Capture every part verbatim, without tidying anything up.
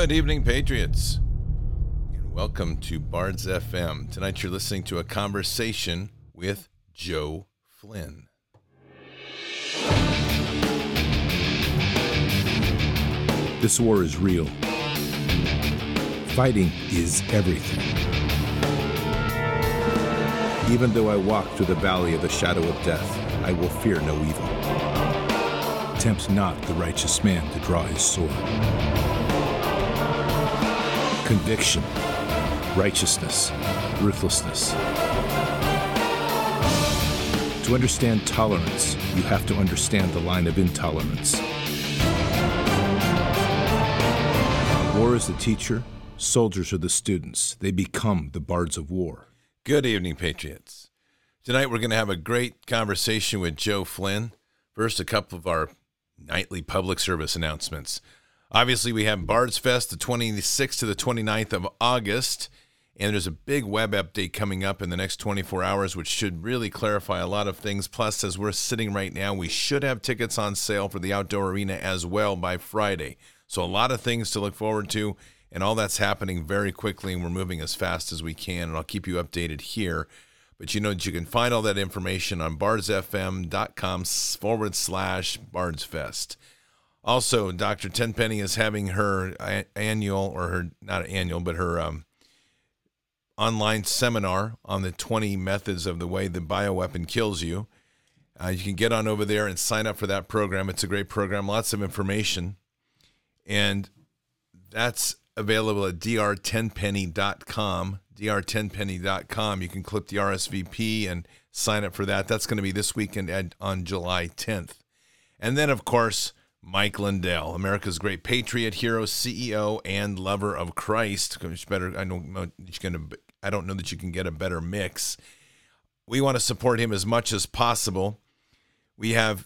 Good evening, Patriots, and welcome to Bards F M. Tonight you're listening to a conversation with Joe Flynn. This war is real. Fighting is everything. Even though I walk through the valley of the shadow of death, I will fear no evil. Tempt not the righteous man to draw his sword. Conviction, righteousness, ruthlessness. To understand tolerance, you have to understand the line of intolerance. War is the teacher, soldiers are the students. They become the bards of war. Good evening, Patriots. Tonight we're going to have a great conversation with Joe Flynn. First, a couple of our nightly public service announcements. Obviously, we have Bards Fest the twenty-sixth to the twenty-ninth of August, and there's a big web update coming up in the next twenty-four hours, which should really clarify a lot of things. Plus, as we're sitting right now, we should have tickets on sale for the outdoor arena as well by Friday. So a lot of things to look forward to, and all that's happening very quickly, and we're moving as fast as we can, and I'll keep you updated here. But you know that you can find all that information on bardsfm.com forward slash bardsfest. Also, Doctor Tenpenny is having her annual, or her, not annual, but her um, online seminar on the twenty methods of the way the bioweapon kills you. Uh, you can get on over there and sign up for that program. It's a great program, lots of information. And that's available at d r tenpenny dot com, d r tenpenny dot com. You can click the R S V P and sign up for that. That's going to be this weekend at, on July tenth. And then, of course, Mike Lindell, America's great patriot, hero, C E O, and lover of Christ. It's better. I don't know. You're gonna, I don't know that you can get a better mix. We want to support him as much as possible. We have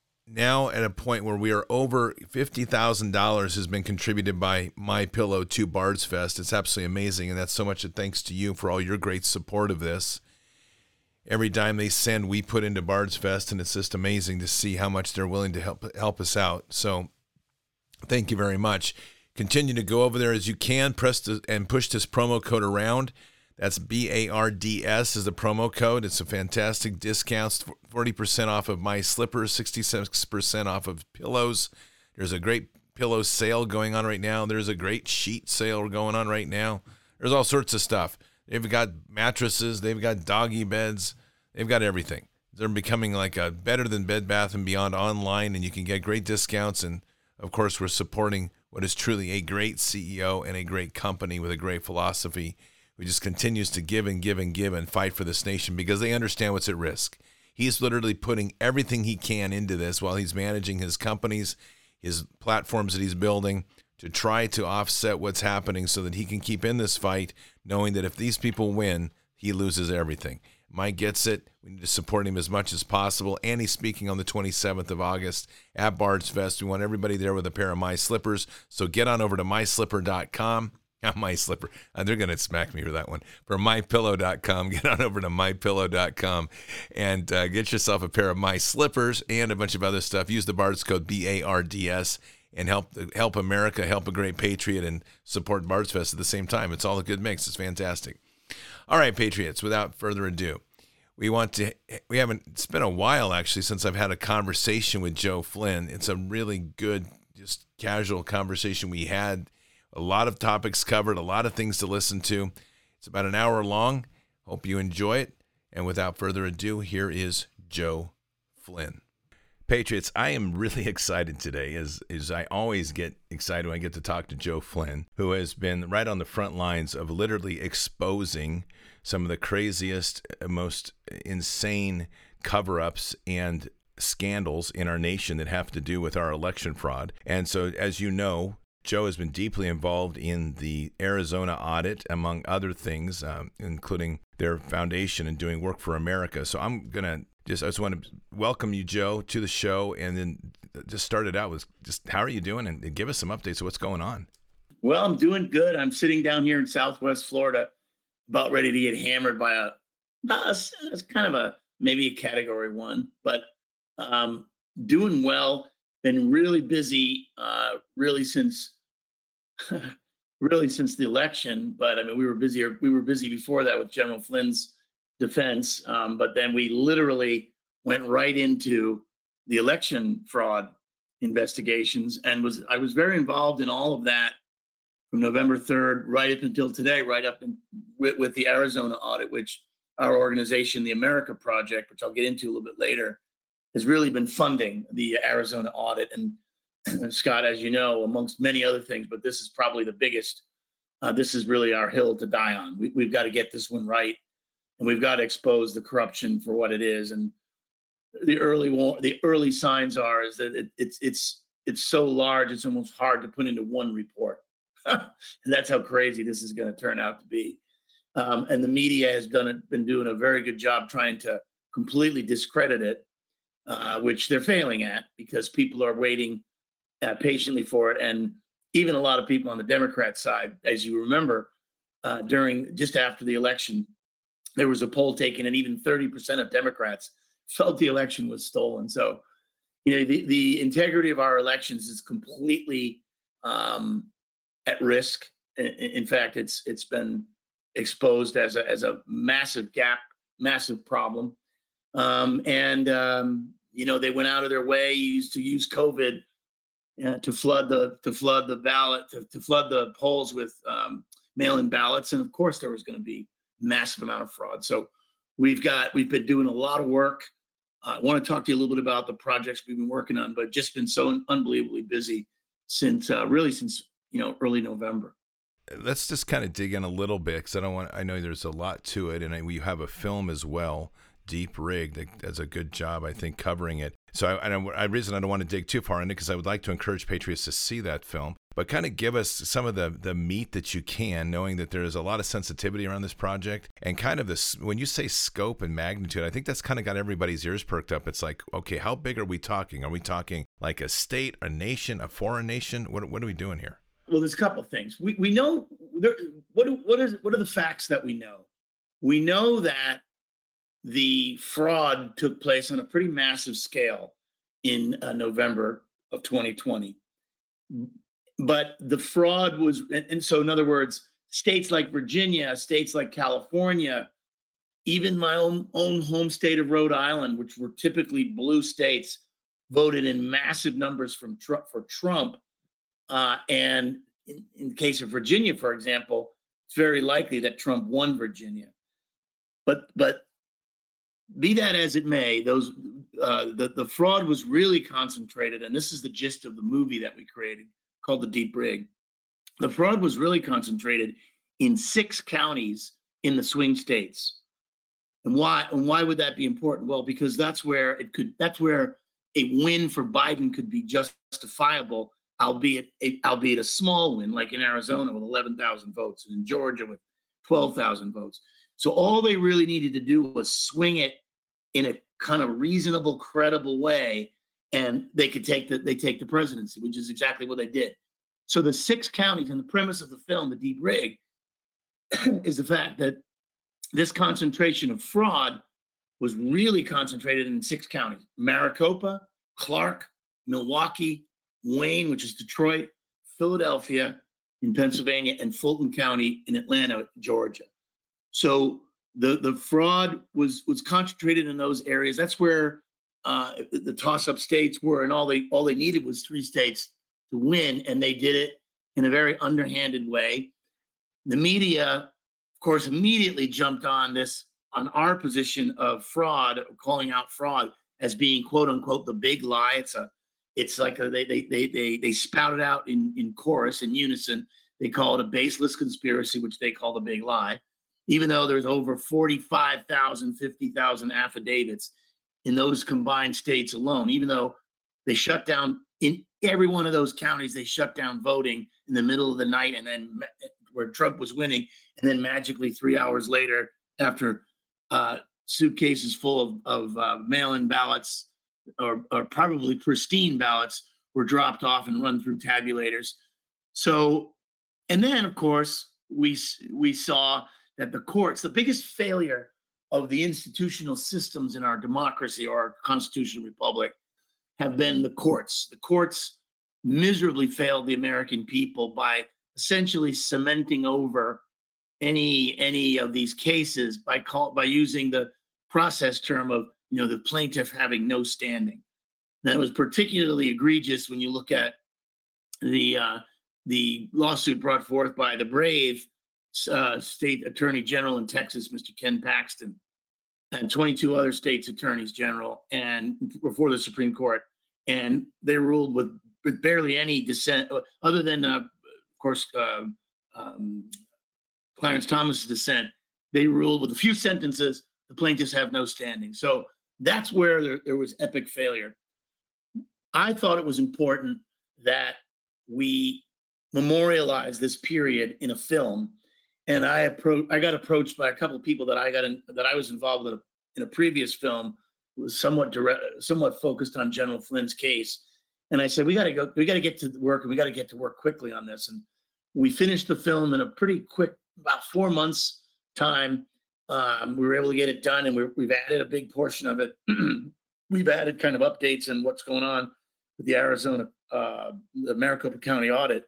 now at a point where we are over fifty thousand dollars has been contributed by MyPillow to Bards Fest. It's absolutely amazing, and that's so much thanks to you for all your great support of this. Every dime they send, we put into Bards Fest, and it's just amazing to see how much they're willing to help help us out. So thank you very much. Continue to go over there as you can, press the, and push this promo code around. That's B A R D S is the promo code. It's a fantastic discount, forty percent off of my slippers, sixty-six percent off of pillows. There's a great pillow sale going on right now. There's a great sheet sale going on right now. There's all sorts of stuff. They've got mattresses. They've got doggy beds. They've got everything. They're becoming like a better than Bed Bath and Beyond online, and you can get great discounts. And, of course, we're supporting what is truly a great C E O and a great company with a great philosophy who just continues to give and give and give and fight for this nation because they understand what's at risk. He's literally putting everything he can into this while he's managing his companies, his platforms that he's building, to try to offset what's happening so that he can keep in this fight, knowing that if these people win, he loses everything. Mike gets it. We need to support him as much as possible. And he's speaking on the twenty-seventh of August at Bards Fest. We want everybody there with a pair of My Slippers. So get on over to my slipper dot com. Not My Slipper. Uh, they're going to smack me for that one. For my pillow dot com, get on over to my pillow dot com and uh, get yourself a pair of My Slippers and a bunch of other stuff. Use the Bards code B A R D S. And help help America, help a great patriot, and support Bards Fest at the same time. It's all a good mix. It's fantastic. All right, Patriots, without further ado, we want to, we haven't, it's been a while actually since I've had a conversation with Joe Flynn. It's a really good, just casual conversation we had. A lot of topics covered, a lot of things to listen to. It's about an hour long. Hope you enjoy it. And without further ado, here is Joe Flynn. Patriots, I am really excited today, as, as I always get excited when I get to talk to Joe Flynn, who has been right on the front lines of literally exposing some of the craziest, most insane cover-ups and scandals in our nation that have to do with our election fraud. And so, as you know, Joe has been deeply involved in the Arizona audit, among other things, um, including their foundation and doing work for America. So I'm going to Just, I just want to welcome you, Joe, to the show, and then just start it out with just how are you doing, and, and give us some updates of what's going on. Well, I'm doing good. I'm sitting down here in Southwest Florida, about ready to get hammered by a, about a it's kind of a maybe a category one, but um, doing well. Been really busy, uh, really since really since the election. But I mean, we were busy. We were busy before that with General Flynn's defense. Um, but then we literally went right into the election fraud investigations, and was I was very involved in all of that from November third right up until today, right up in, with, with the Arizona audit, which our organization, the America Project, which I'll get into a little bit later, has really been funding the Arizona audit. And Scott, as you know, amongst many other things, but this is probably the biggest. Uh, this is really our hill to die on. We, we've got to get this one right, and we've got to expose the corruption for what it is. And the early the early signs are is that it, it's it's it's so large, it's almost hard to put into one report. And that's how crazy this is going to turn out to be. Um, and the media has done it, been doing a very good job trying to completely discredit it, uh, which they're failing at because people are waiting uh, patiently for it. And even a lot of people on the Democrat side, as you remember, uh, during just after the election, there was a poll taken, and even thirty percent of Democrats felt the election was stolen. So, you know, the, the integrity of our elections is completely um, at risk. In, in fact, it's it's been exposed as a as a massive gap, massive problem. Um, and um, you know, they went out of their way used to use COVID uh, to flood the to flood the ballot to, to flood the polls with um, mail-in ballots, and of course there was going to be massive amount of fraud. So we've got we've been doing a lot of work. Uh, I want to talk to you a little bit about the projects we've been working on, but just been so unbelievably busy since uh, really since you know early November. Let's just kind of dig in a little bit, because I don't want. I know there's a lot to it, and I, we have a film as well, Deep Rig, that does a good job, I think, covering it. So I, I, I reason I don't want to dig too far into it, because I would like to encourage Patriots to see that film, but kind of give us some of the the meat that you can, knowing that there is a lot of sensitivity around this project, and kind of this. When you say scope and magnitude, I think that's kind of got everybody's ears perked up. It's like, okay, how big are we talking? Are we talking like a state, a nation, a foreign nation? What what are we doing here? Well, there's a couple of things. We we know there, what what is what are the facts that we know? We know that the fraud took place on a pretty massive scale in uh, November of twenty twenty. But the fraud was, and, and so in other words, states like Virginia, states like California, even my own own home state of Rhode Island, which were typically blue states, voted in massive numbers from Trump for Trump. Uh, and in, in the case of Virginia, for example, it's very likely that Trump won Virginia. But but be that as it may, those uh, the the fraud was really concentrated, and this is the gist of the movie that we created called The Deep Rig. The fraud was really concentrated in six counties in the swing states. And why? And why would that be important? Well, because that's where it could. That's where a win for Biden could be justifiable, albeit a, albeit a small win, like in Arizona with eleven thousand votes, and in Georgia with twelve thousand votes. So all they really needed to do was swing it in a kind of reasonable, credible way, and they could take the they take the presidency, which is exactly what they did. So the six counties, and the premise of the film, The Deep Rig, is the fact that this concentration of fraud was really concentrated in six counties: Maricopa, Clark, Milwaukee, Wayne, which is Detroit, Philadelphia in Pennsylvania, and Fulton County in Atlanta, Georgia. So the, the fraud was was concentrated in those areas. That's where uh, the, the toss-up states were, and all they all they needed was three states to win, and they did it in a very underhanded way. The media, of course, immediately jumped on this, on our position of fraud, calling out fraud as being "quote unquote" the big lie. It's a It's like a, they they they they they spout it out in in chorus, in unison. They call it a baseless conspiracy, which they call the big lie, even though there's over forty-five thousand, fifty thousand affidavits in those combined states alone. Even though they shut down in every one of those counties, they shut down voting in the middle of the night, and then where Trump was winning, and then magically three hours later, after uh, suitcases full of of uh, mail-in ballots, Or, or probably pristine ballots, were dropped off and run through tabulators. So, and then of course we we saw that the courts, the biggest failure of the institutional systems in our democracy or our constitutional republic, have been the courts. The courts miserably failed the American people by essentially cementing over any any of these cases by call by using the process term of, you know, the plaintiff having no standing. That was particularly egregious when you look at the uh, the lawsuit brought forth by the brave uh, state attorney general in Texas, Mister Ken Paxton, and twenty-two other states attorneys general, and before the Supreme Court, and they ruled with, with barely any dissent, other than, uh, of course, uh, um, Clarence Thomas's dissent. They ruled with a few sentences, the plaintiffs have no standing. So that's where there, there was epic failure. I thought it was important that we memorialize this period in a film. And I appro- I got approached by a couple of people that I got in, that I was involved with in a, in a previous film, was somewhat direct, somewhat focused on General Flynn's case. And I said, we got to go, we got to get to work, and we got to get to work quickly on this. And we finished the film in a pretty quick, about four months time. Um, we were able to get it done, and we're, we've added a big portion of it. We've added kind of updates on what's going on with the Arizona, uh, the Maricopa County audit.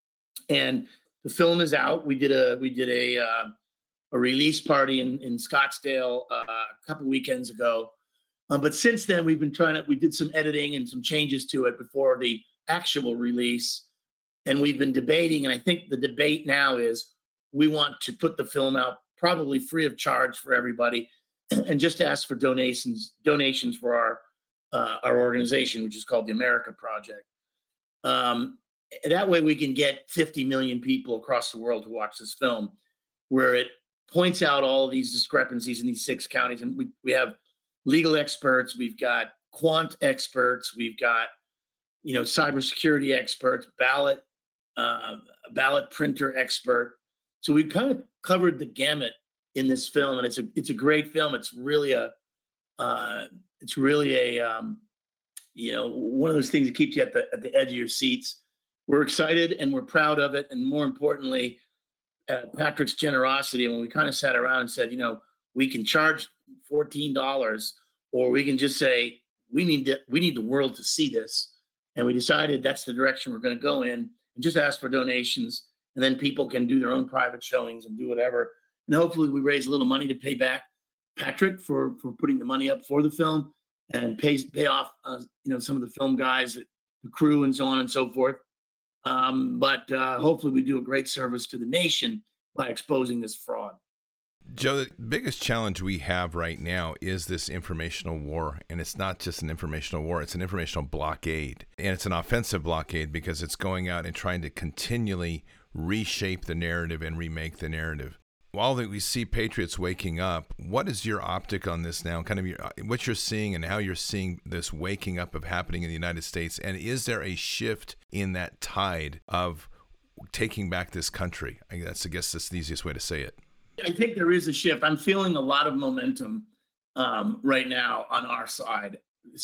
And the film is out. We did a we did a uh, a release party in in Scottsdale uh, a couple weekends ago. Um, but since then, we've been trying to. We did some editing and some changes to it before the actual release, and we've been debating. And I think the debate now is we want to put the film out probably free of charge for everybody, and just ask for donations donations for our uh, our organization, which is called the America Project. Um, that way we can get fifty million people across the world to watch this film, where it points out all of these discrepancies in these six counties. And we, we have legal experts, we've got quant experts, we've got, you know, cybersecurity experts, ballot, uh, ballot printer expert. So we've kind of covered the gamut in this film, and it's a it's a great film. It's really a uh, it's really a um, you know, one of those things that keeps you at the at the edge of your seats. We're excited and we're proud of it, and more importantly, uh, Patrick's generosity. When we kind of sat around and said, you know, we can charge fourteen dollars, or we can just say we need to, we need the world to see this, and we decided that's the direction we're going to go in, and just ask for donations, and then people can do their own private showings and do whatever, and hopefully we raise a little money to pay back Patrick for for putting the money up for the film, and pay pay off uh, you know, some of the film guys, the crew, and so on and so forth. Um, but uh, hopefully we do a great service to the nation by exposing this fraud. Joe, the biggest challenge we have right now is this informational war. And it's not just an informational war, it's an informational blockade. And it's an offensive blockade because it's going out and trying to continually reshape the narrative and remake the narrative. While we see patriots waking up, what is your optic on this now? Kind of your, what you're seeing and how you're seeing this waking up of happening in the United States, and is there a shift in that tide of taking back this country? I guess I guess that's the easiest way to say it. I think there is a shift. I'm feeling a lot of momentum um, right now on our side,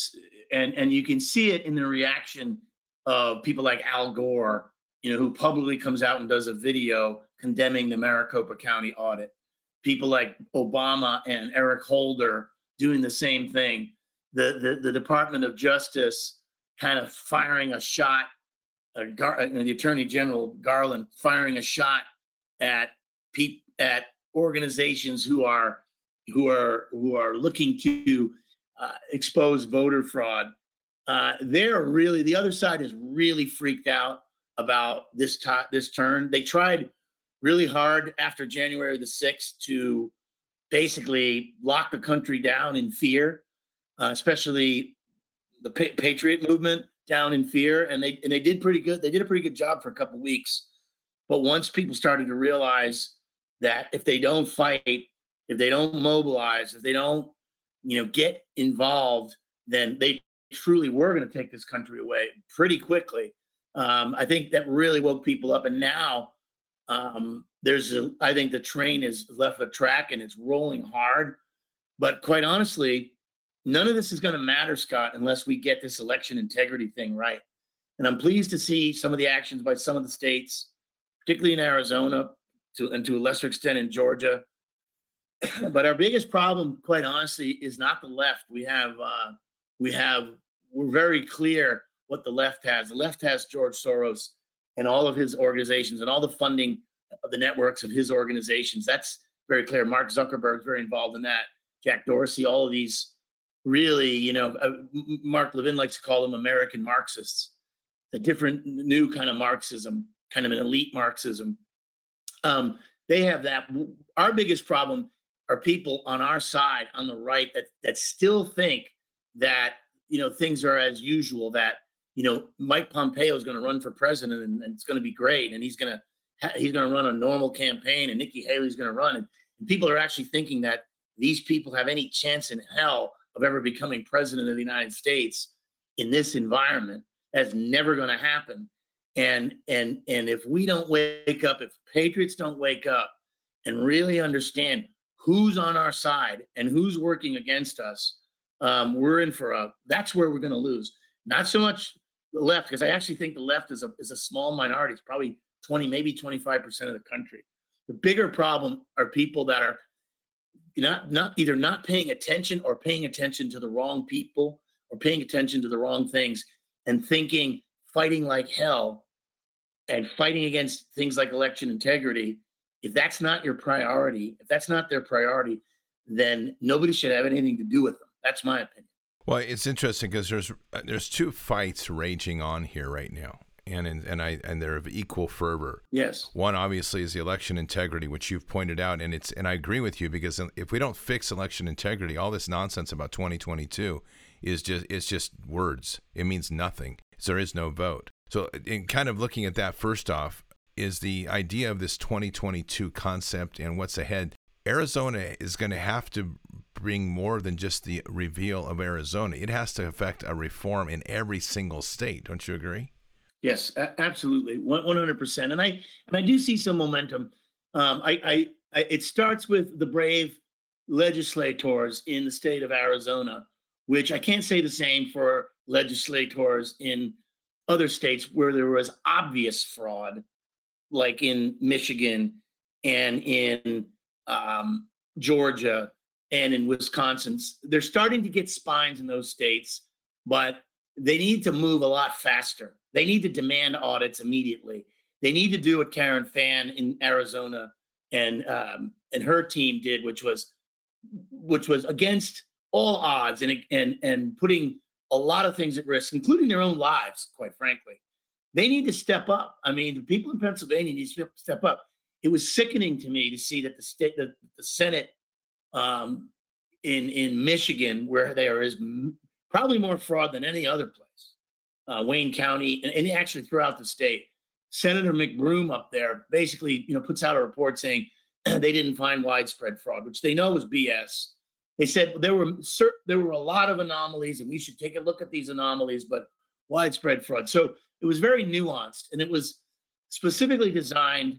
and and you can see it in the reaction of people like Al Gore, you know, who publicly comes out and does a video condemning the Maricopa County audit. People like Obama and Eric Holder doing the same thing. The the, the Department of Justice kind of firing a shot, uh, Gar- uh, the Attorney General Garland firing a shot at pe- at organizations who are who are who are looking to uh, expose voter fraud. Uh, they're really, the other side is really freaked out about this t- this turn. They tried really hard after January the sixth to basically lock the country down in fear, uh, especially the pa- Patriot movement down in fear. And they and they did pretty good. They did a pretty good job for a couple of weeks. But once people started to realize that if they don't fight, if they don't mobilize, if they don't, you know, get involved, then they truly were going to take this country away pretty quickly. Um, I think that really woke people up. And now um, there's, a, I think the train has left the track and it's rolling hard. But quite honestly, none of this is going to matter, Scott, unless we get this election integrity thing right. And I'm pleased to see some of the actions by some of the states, particularly in Arizona, to, and to a lesser extent in Georgia. But our biggest problem, quite honestly, is not the left. We have, uh, we have, we're very clear what the left has. The left has George Soros and all of his organizations and all the funding of the networks of his organizations. That's very clear. Mark Zuckerberg's very involved in that. Jack Dorsey, all of these really, you know, uh, Mark Levin likes to call them American Marxists, a different new kind of Marxism, kind of an elite Marxism. Um, they have that. Our biggest problem are people on our side, on the right, that that still think that, you know, things are as usual, that, you know, Mike Pompeo is going to run for president and, and it's going to be great. And he's going to he's going to run a normal campaign and Nikki Haley's going to run. And, and people are actually thinking that these people have any chance in hell of ever becoming president of the United States in this environment. That's never going to happen. And and and if we don't wake up, if patriots don't wake up and really understand who's on our side and who's working against us, um, we're in for a, that's where we're going to lose. Not so much the left, because I actually think the left is a is a small minority. It's probably twenty, maybe twenty-five percent of the country. The bigger problem are people that are not not either not paying attention or paying attention to the wrong people or paying attention to the wrong things and thinking fighting like hell and fighting against things like election integrity. If that's not your priority, if that's not their priority, then nobody should have anything to do with them. That's my opinion. Well, it's interesting because there's there's two fights raging on here right now, and and, and I and they're of equal fervor. Yes. One obviously is the election integrity, which you've pointed out, and it's and I agree with you, because if we don't fix election integrity, all this nonsense about twenty twenty-two is just it's just words. It means nothing. So there is no vote. So in kind of looking at that, first off, is the idea of this twenty twenty-two concept and what's ahead. Arizona is going to have to bring more than just the reveal of Arizona. It has to affect a reform in every single state. Don't you agree? Yes, a- absolutely, one hundred percent. And I and I do see some momentum. Um, I, I, I it starts with the brave legislators in the state of Arizona, which I can't say the same for legislators in other states where there was obvious fraud, like in Michigan and in um, Georgia and in Wisconsin. They're starting to get spines in those states, but they need to move a lot faster. They need to demand audits immediately. They need to do what Karen Fann in Arizona and um, and her team did, which was which was against all odds and and and putting a lot of things at risk, including their own lives, quite frankly. They need to step up. I mean, the people in Pennsylvania need to step up. It was sickening to me to see that the state, the, the Senate um, in in Michigan, where there is m- probably more fraud than any other place, uh, Wayne County, and, and actually throughout the state, Senator McBroom up there basically, you know, puts out a report saying they didn't find widespread fraud, which they know was B S. They said there were cert- there were a lot of anomalies, and we should take a look at these anomalies, but widespread fraud. So it was very nuanced, and it was specifically designed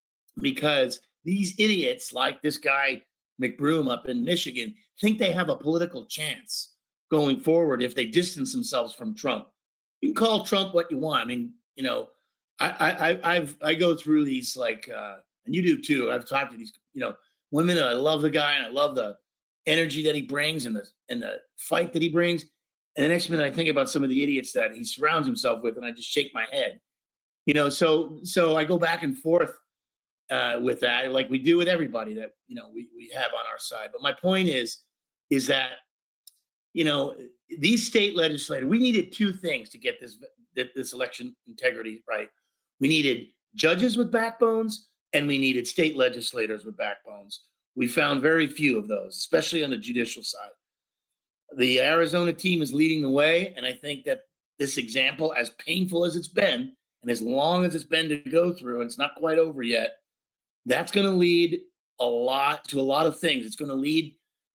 because these idiots like this guy McBroom up in Michigan think they have a political chance going forward if they distance themselves from Trump. You can call Trump what you want. I mean, you know, I I I've I go through these like, uh, and you do too. I've talked to these, you know, women. And I love the guy, and I love the energy that he brings and the and the fight that he brings. And the next minute I think about some of the idiots that he surrounds himself with, and I just shake my head. You know, so so I go back and forth uh, with that, like we do with everybody that, you know, we, we have on our side. But my point is, is that, you know, these state legislators, we needed two things to get this this election integrity right. We needed judges with backbones, and we needed state legislators with backbones. We found very few of those, especially on the judicial side. The Arizona team is leading the way, and I think that this example, as painful as it's been, and as long as it's been to go through, and it's not quite over yet, that's going to lead a lot to a lot of things. It's going to lead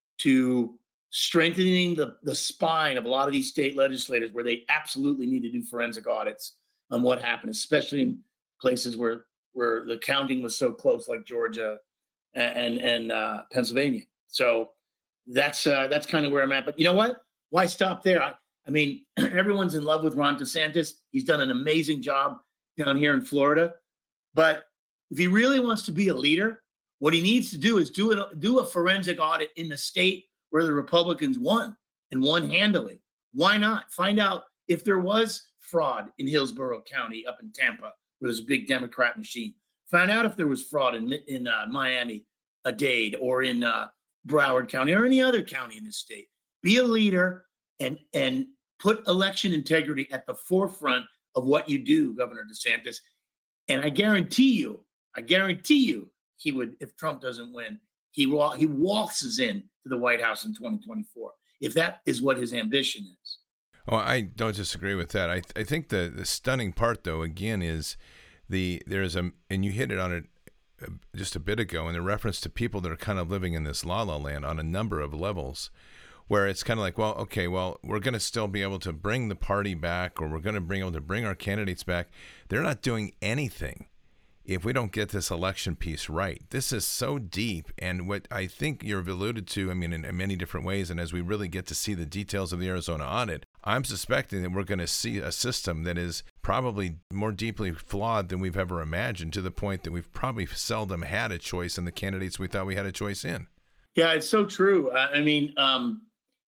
to strengthening the, the spine of a lot of these state legislators, where they absolutely need to do forensic audits on what happened, especially in places where where the counting was so close, like Georgia and and uh, Pennsylvania. So that's uh, that's kind of where I'm at. But you know what? Why stop there? I, I mean, everyone's in love with Ron DeSantis. He's done an amazing job down here in Florida. But if he really wants to be a leader, what he needs to do is do it, do a forensic audit in the state where the Republicans won, and won handily. Why not? Find out if there was fraud in Hillsborough County up in Tampa, where there's a big Democrat machine. Find out if there was fraud in in uh, Miami-Dade or in uh, Broward County or any other county in this state. Be a leader and and put election integrity at the forefront of what you do, Governor DeSantis. And I guarantee you, I guarantee you, he would, if Trump doesn't win, he wa- he waltzes in to the White House in twenty twenty-four, if that is what his ambition is. Oh, I don't disagree with that. I th- I think the the stunning part, though, again, is the there's a and you hit it on it just a bit ago in the reference to people that are kind of living in this la la land on a number of levels, where it's kind of like, well, okay, well, we're going to still be able to bring the party back, or we're going to bring able to bring our candidates back. They're not doing anything if we don't get this election piece right. This is so deep, and what I think you've alluded to, I mean, in, in many different ways, and as we really get to see the details of the Arizona audit, I'm suspecting that we're going to see a system that is probably more deeply flawed than we've ever imagined, to the point that we've probably seldom had a choice in the candidates we thought we had a choice in. Yeah, it's so true. I I mean, um,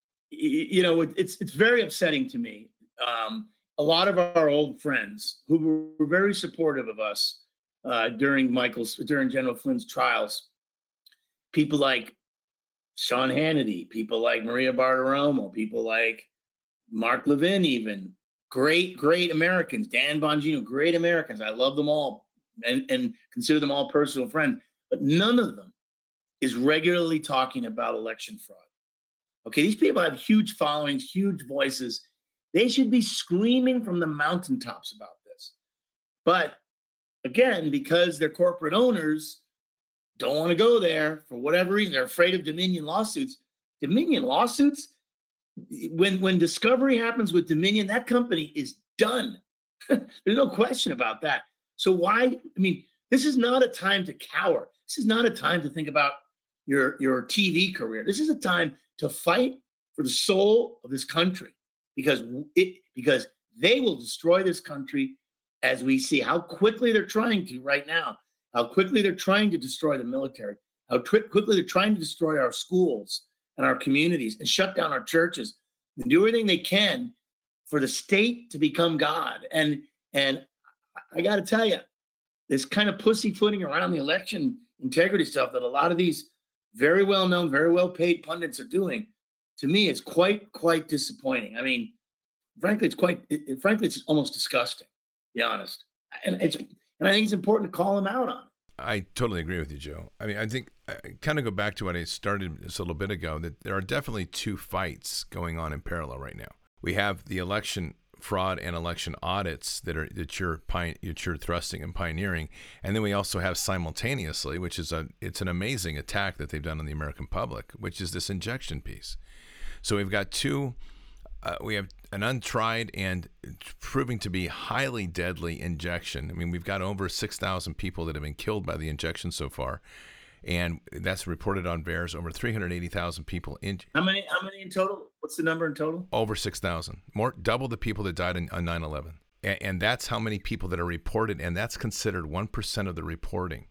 y- you know, it, it's it's very upsetting to me. Um, a lot of our old friends who were very supportive of us uh, during Michael's, during General Flynn's trials, people like Sean Hannity, people like Maria Bartiromo, people like Mark Levin, even great, great Americans, Dan Bongino, great Americans. I love them all and, and consider them all personal friends, but none of them is regularly talking about election fraud. Okay, these people have huge followings, huge voices. They should be screaming from the mountaintops about this. But again, because they're corporate owners, don't want to go there for whatever reason. They're afraid of Dominion lawsuits. Dominion lawsuits, when when discovery happens with Dominion, that company is done. There's no question about that. So why, I mean, this is not a time to cower. This is not a time to think about your, your T V career. This is a time to fight for the soul of this country, because it because they will destroy this country, as we see how quickly they're trying to right now, how quickly they're trying to destroy the military, how tr- quickly they're trying to destroy our schools and our communities and shut down our churches and do everything they can for the state to become God. And and I got to tell you, this kind of pussyfooting around the election integrity stuff that a lot of these very well-known, very well-paid pundits are doing, to me, it's quite, quite disappointing. I mean, frankly, it's quite, it, it- frankly, it's almost disgusting, to be honest. And it's, and I think it's important to call them out on it. I totally agree with you, Joe. I mean, I think I kind of go back to what I started just a little bit ago, that there are definitely two fights going on in parallel right now. We have the election fraud and election audits that are that you're pi- that you're thrusting and pioneering, and then we also have simultaneously, which is a it's an amazing attack that they've done on the American public, which is this injection piece. So we've got two. Uh, we have an untried and proving to be highly deadly injection. I mean, we've got over six thousand people that have been killed by the injection so far, and that's reported on V A E R S. Over three hundred eighty thousand people in. How many, how many in total? What's the number in total? Over six thousand, more, double the people that died in, on nine eleven. And, and that's how many people that are reported, and that's considered one percent of the reporting.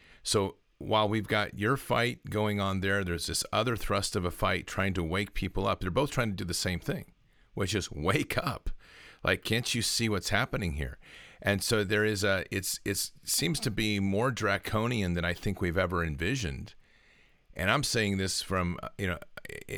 So while we've got your fight going on there, there's this other thrust of a fight trying to wake people up. They're both trying to do the same thing, which is wake up. Like, can't you see what's happening here? And so there is a, it's, it's seems to be more draconian than I think we've ever envisioned. And I'm saying this from, you know,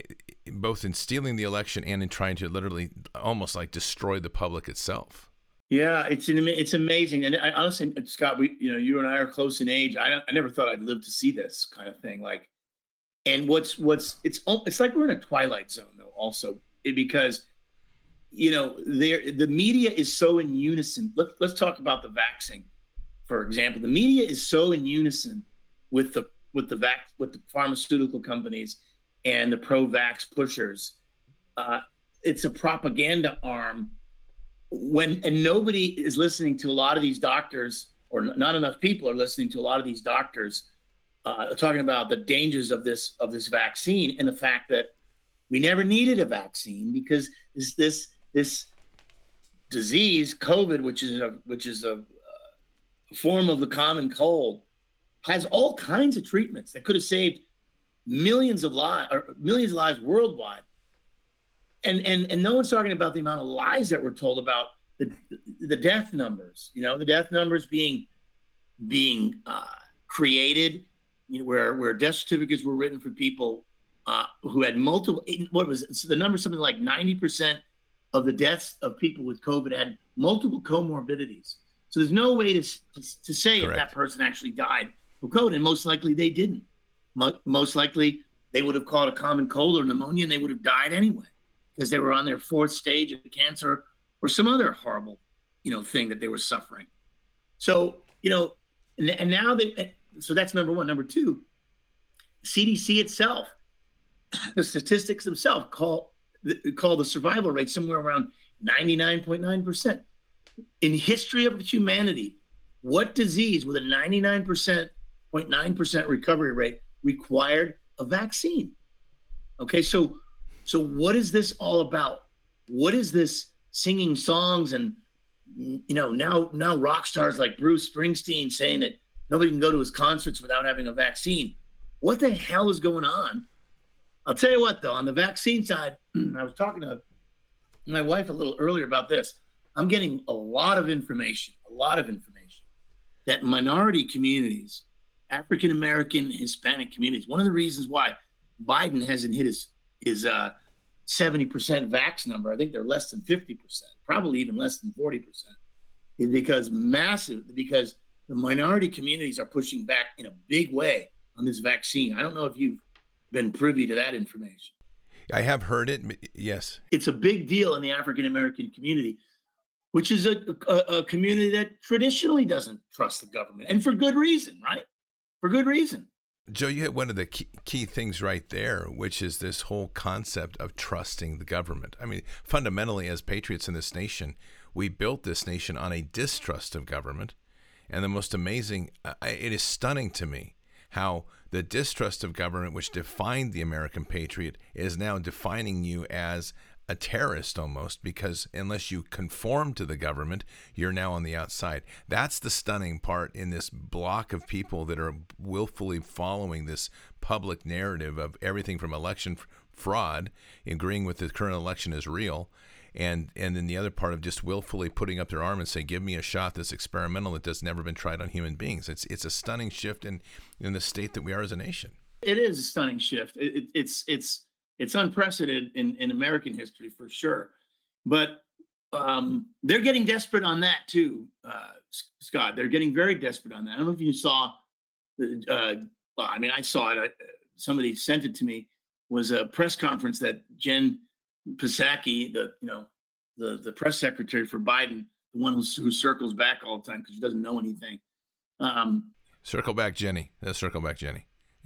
both in stealing the election and in trying to literally almost like destroy the public itself. Yeah, it's an, it's amazing. And I honestly, Scott, we, you know, you and I are close in age. I, I never thought I'd live to see this kind of thing. Like, and what's, what's, it's, it's like we're in a twilight zone though, also, because, you know, there, the media is so in unison. Let, let's talk about the vaccine, for example. The media is so in unison with the, with the vac, with the pharmaceutical companies and the pro-vax pushers. Uh, it's a propaganda arm. When and nobody is listening to a lot of these doctors, or not enough people are listening to a lot of these doctors uh, talking about the dangers of this of this vaccine, and the fact that we never needed a vaccine because this this this disease, COVID, which is a which is a, a form of the common cold, has all kinds of treatments that could have saved millions of lives or millions of lives worldwide. And, and and no one's talking about the amount of lies that were told about the the death numbers, you know, the death numbers being being uh, created, you know, where where death certificates were written for people uh, who had multiple. What was it? So the number? Something like ninety percent of the deaths of people with COVID had multiple comorbidities. So there's no way to to, to say Correct. If that person actually died from COVID, and most likely they didn't. Mo- most likely they would have caught a common cold or pneumonia, and they would have died anyway because they were on their fourth stage of cancer or some other horrible, you know, thing that they were suffering. So, you know, and, and now they, so that's number one. Number two, C D C itself, the statistics themselves call, call the survival rate somewhere around ninety-nine point nine percent. In history of humanity, what disease with a ninety-nine point nine percent recovery rate required a vaccine? Okay, so so what is this all about? What is this singing songs and, you know, now now rock stars like Bruce Springsteen saying that nobody can go to his concerts without having a vaccine? What the hell is going on? I'll tell you what, though, on the vaccine side, I was talking to my wife a little earlier about this. I'm getting a lot of information, a lot of information that minority communities, African American, Hispanic communities, one of the reasons why Biden hasn't hit his his uh, seventy percent vax number, I think they're less than fifty percent, probably even less than forty percent, is because massive, because the minority communities are pushing back in a big way on this vaccine. I don't know if you've been privy to that information. I have heard it, yes. It's a big deal in the African American community, which is a, a, a community that traditionally doesn't trust the government, and for good reason, right? For good reason. Joe, you hit one of the key, key things right there, which is this whole concept of trusting the government. I mean, fundamentally, as patriots in this nation, we built this nation on a distrust of government. And the most amazing, uh, it is stunning to me how the distrust of government, which defined the American patriot, is now defining you as a terrorist almost, because unless you conform to the government, you're now on the outside. That's the stunning part in this block of people that are willfully following this public narrative of everything from election f- fraud, agreeing with the current election is real, and and then the other part of just willfully putting up their arm and say, give me a shot that's experimental, that has never been tried on human beings. It's it's a stunning shift in, in the state that we are as a nation. It is a stunning shift. It, it, it's it's It's unprecedented in, in American history for sure, but um, they're getting desperate on that too, uh, Scott. They're getting very desperate on that. I don't know if you saw, the, uh, well, I mean, I saw it. I, somebody sent it to me. Was a press conference that Jen Psaki, the you know, the the press secretary for Biden, the one who, who circles back all the time because she doesn't know anything. Um, circle back, Jenny. Let's circle back, Jenny.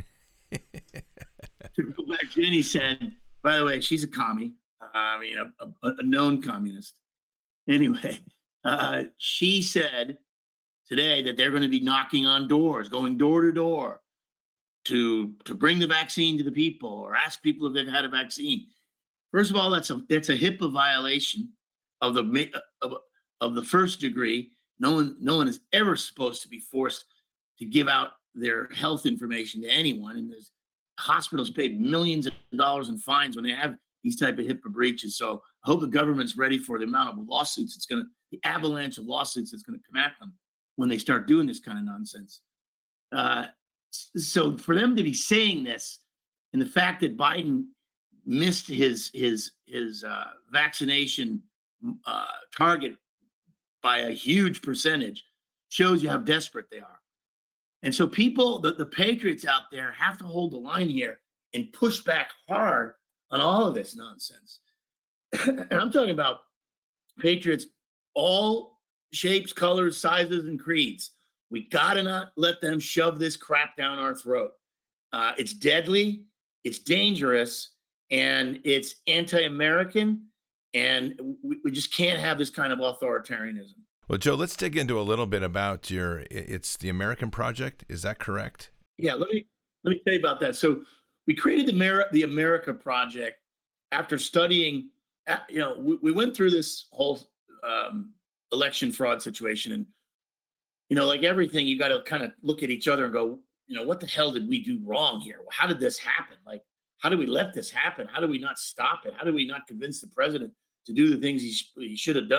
To go back, Jenny said, by the way, she's a commie, uh, I mean, a, a, a known communist. Anyway, uh, she said today that they're going to be knocking on doors, going door to door to to bring the vaccine to the people or ask people if they've had a vaccine. First of all, that's a that's a HIPAA violation of the of, of the first degree. No one no one is ever supposed to be forced to give out their health information to anyone, and there's hospitals pay millions of dollars in fines when they have these type of HIPAA breaches. So I hope the government's ready for the amount of lawsuits it's going to, the avalanche of lawsuits that's going to come at them when they start doing this kind of nonsense. Uh, so for them to be saying this, and the fact that Biden missed his his his uh, vaccination uh, target by a huge percentage, shows you how desperate they are. And so people, the, the patriots out there have to hold the line here and push back hard on all of this nonsense. And I'm talking about patriots, all shapes, colors, sizes, and creeds. We gotta not let them shove this crap down our throat. Uh, it's deadly, it's dangerous, and it's anti-American, and we, we just can't have this kind of authoritarianism. Well, Joe, let's dig into a little bit about your, it's the American Project. Is that correct? Yeah, let me let me tell you about that. So we created the, Mer- the America Project after studying, you know, we, we went through this whole um, election fraud situation. And, you know, like everything, you got to kind of look at each other and go, you know, what the hell did we do wrong here? How did this happen? Like, how do we let this happen? How do we not stop it? How do we not convince the president to do the things he, sh- he should have done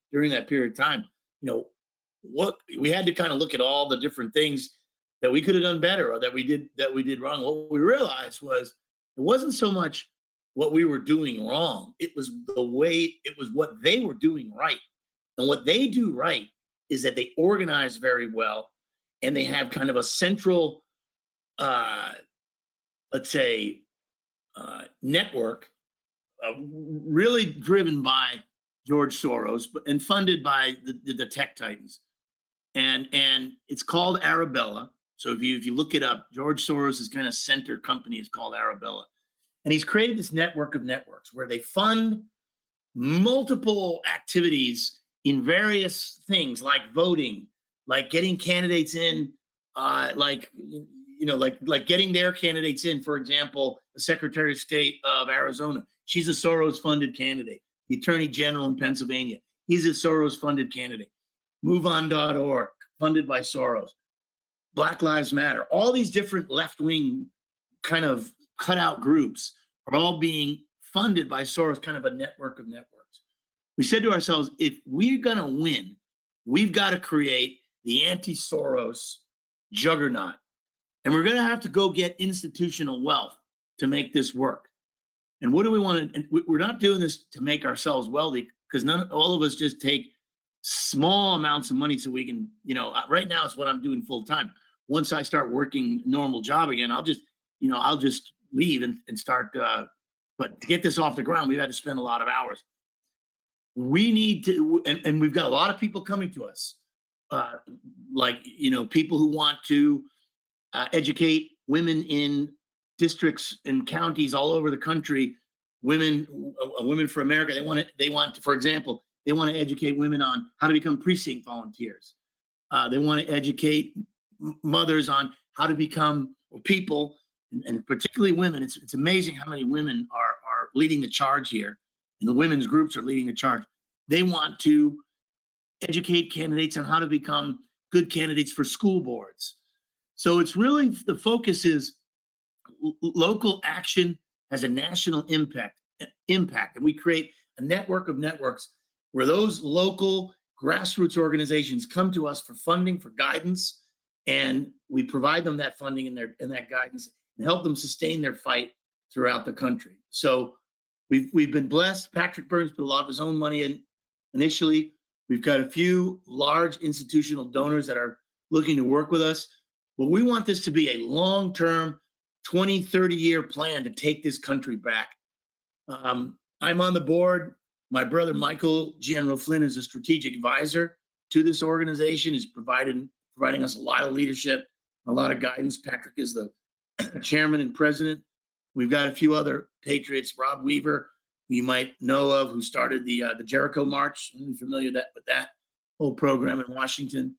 during that period of time, you know, what we had to kind of look at all the different things that we could have done better or that we did that we did wrong. What we realized was it wasn't so much what we were doing wrong. It was the way, it was what they were doing right. And what they do right is that they organize very well and they have kind of a central, uh, let's say, uh, network uh, really driven by George Soros but, and funded by the, the, the tech titans. And, and it's called Arabella. So if you, if you look it up, George Soros' kind of center company is called Arabella. And he's created this network of networks where they fund multiple activities in various things like voting, like getting candidates in, uh, like, you know, like, like getting their candidates in. For example, the Secretary of State of Arizona, she's a Soros funded candidate. The Attorney General in Pennsylvania, he's a Soros funded candidate. move on dot org, funded by Soros. Black Lives Matter, all these different left-wing kind of cutout groups are all being funded by Soros, kind of a network of networks. We said to ourselves, if we're going to win, we've got to create the anti-Soros juggernaut. And we're going to have to go get institutional wealth to make this work. And what do we want to, and we're not doing this to make ourselves wealthy, because none, all of us just take small amounts of money so we can, you know, right now it's what I'm doing full time. Once I start working normal job again, I'll just, you know, I'll just leave and, and start, uh, but to get this off the ground, we've had to spend a lot of hours. We need to, and, and we've got a lot of people coming to us, uh, like, you know, people who want to uh, educate women in districts and counties all over the country, women, uh, Women for America. They want to, they want to, for example, they want to educate women on how to become precinct volunteers. Uh, they want to educate mothers on how to become people, and, and particularly women. It's it's amazing how many women are are leading the charge here, and the women's groups are leading the charge. They want to educate candidates on how to become good candidates for school boards. So it's really, the focus is l- local action has a national impact, impact, and we create a network of networks where those local grassroots organizations come to us for funding, for guidance, and we provide them that funding and their and that guidance and help them sustain their fight throughout the country. So we've we've been blessed. Patrick Burns put a lot of his own money in initially. We've got a few large institutional donors that are looking to work with us. But we want this to be a long-term, twenty, thirty year plan to take this country back. Um, I'm on the board. My brother, Michael General Flynn, is a strategic advisor to this organization. He's provided, providing us a lot of leadership, a lot of guidance. Patrick is the chairman and president. We've got a few other patriots, Rob Weaver, who you might know of, who started the uh, the Jericho March. I'm familiar with that, with that whole program in Washington.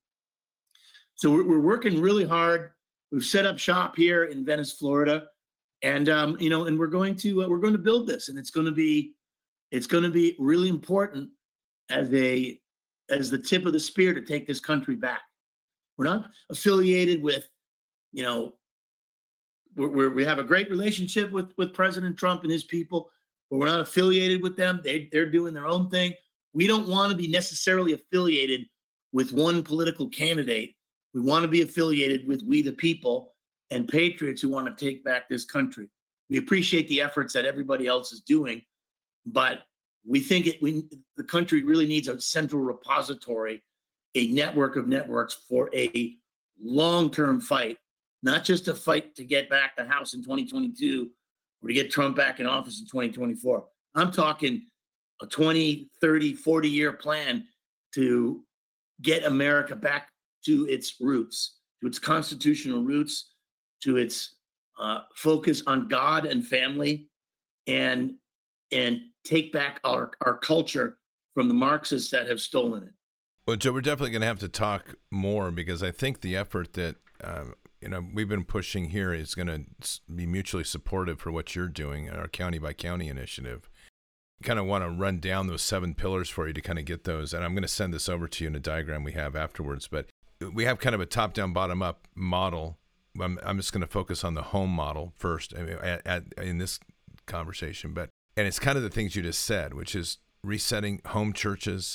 So we're, we're working really hard. We've set up shop here in Venice, Florida, and um, you know, and we're going to uh, we're going to build this, and it's going to be it's going to be really important as a as the tip of the spear to take this country back. We're not affiliated with, you know, we're, we're, we have a great relationship with with President Trump and his people, but we're not affiliated with them. They they're doing their own thing. We don't want to be necessarily affiliated with one political candidate. We want to be affiliated with we the people and patriots who want to take back this country. We appreciate the efforts that everybody else is doing, but we think it we the country really needs a central repository, a network of networks for a long-term fight, not just a fight to get back the House in twenty twenty-two or to get Trump back in office in twenty twenty-four. I'm talking a twenty, thirty, forty year plan to get America back to its roots, to its constitutional roots, to its uh, focus on God and family, and and take back our, our culture from the Marxists that have stolen it. Well, Joe, we're definitely going to have to talk more, because I think the effort that um, you know we've been pushing here is going to be mutually supportive for what you're doing, our county by county initiative. Kind of want to run down those seven pillars for you to kind of get those, and I'm going to send this over to you in a diagram we have afterwards. But we have kind of a top-down, bottom-up model. I'm, I'm just going to focus on the home model first I mean, at, at, in this conversation, but and it's kind of the things you just said, which is resetting home churches,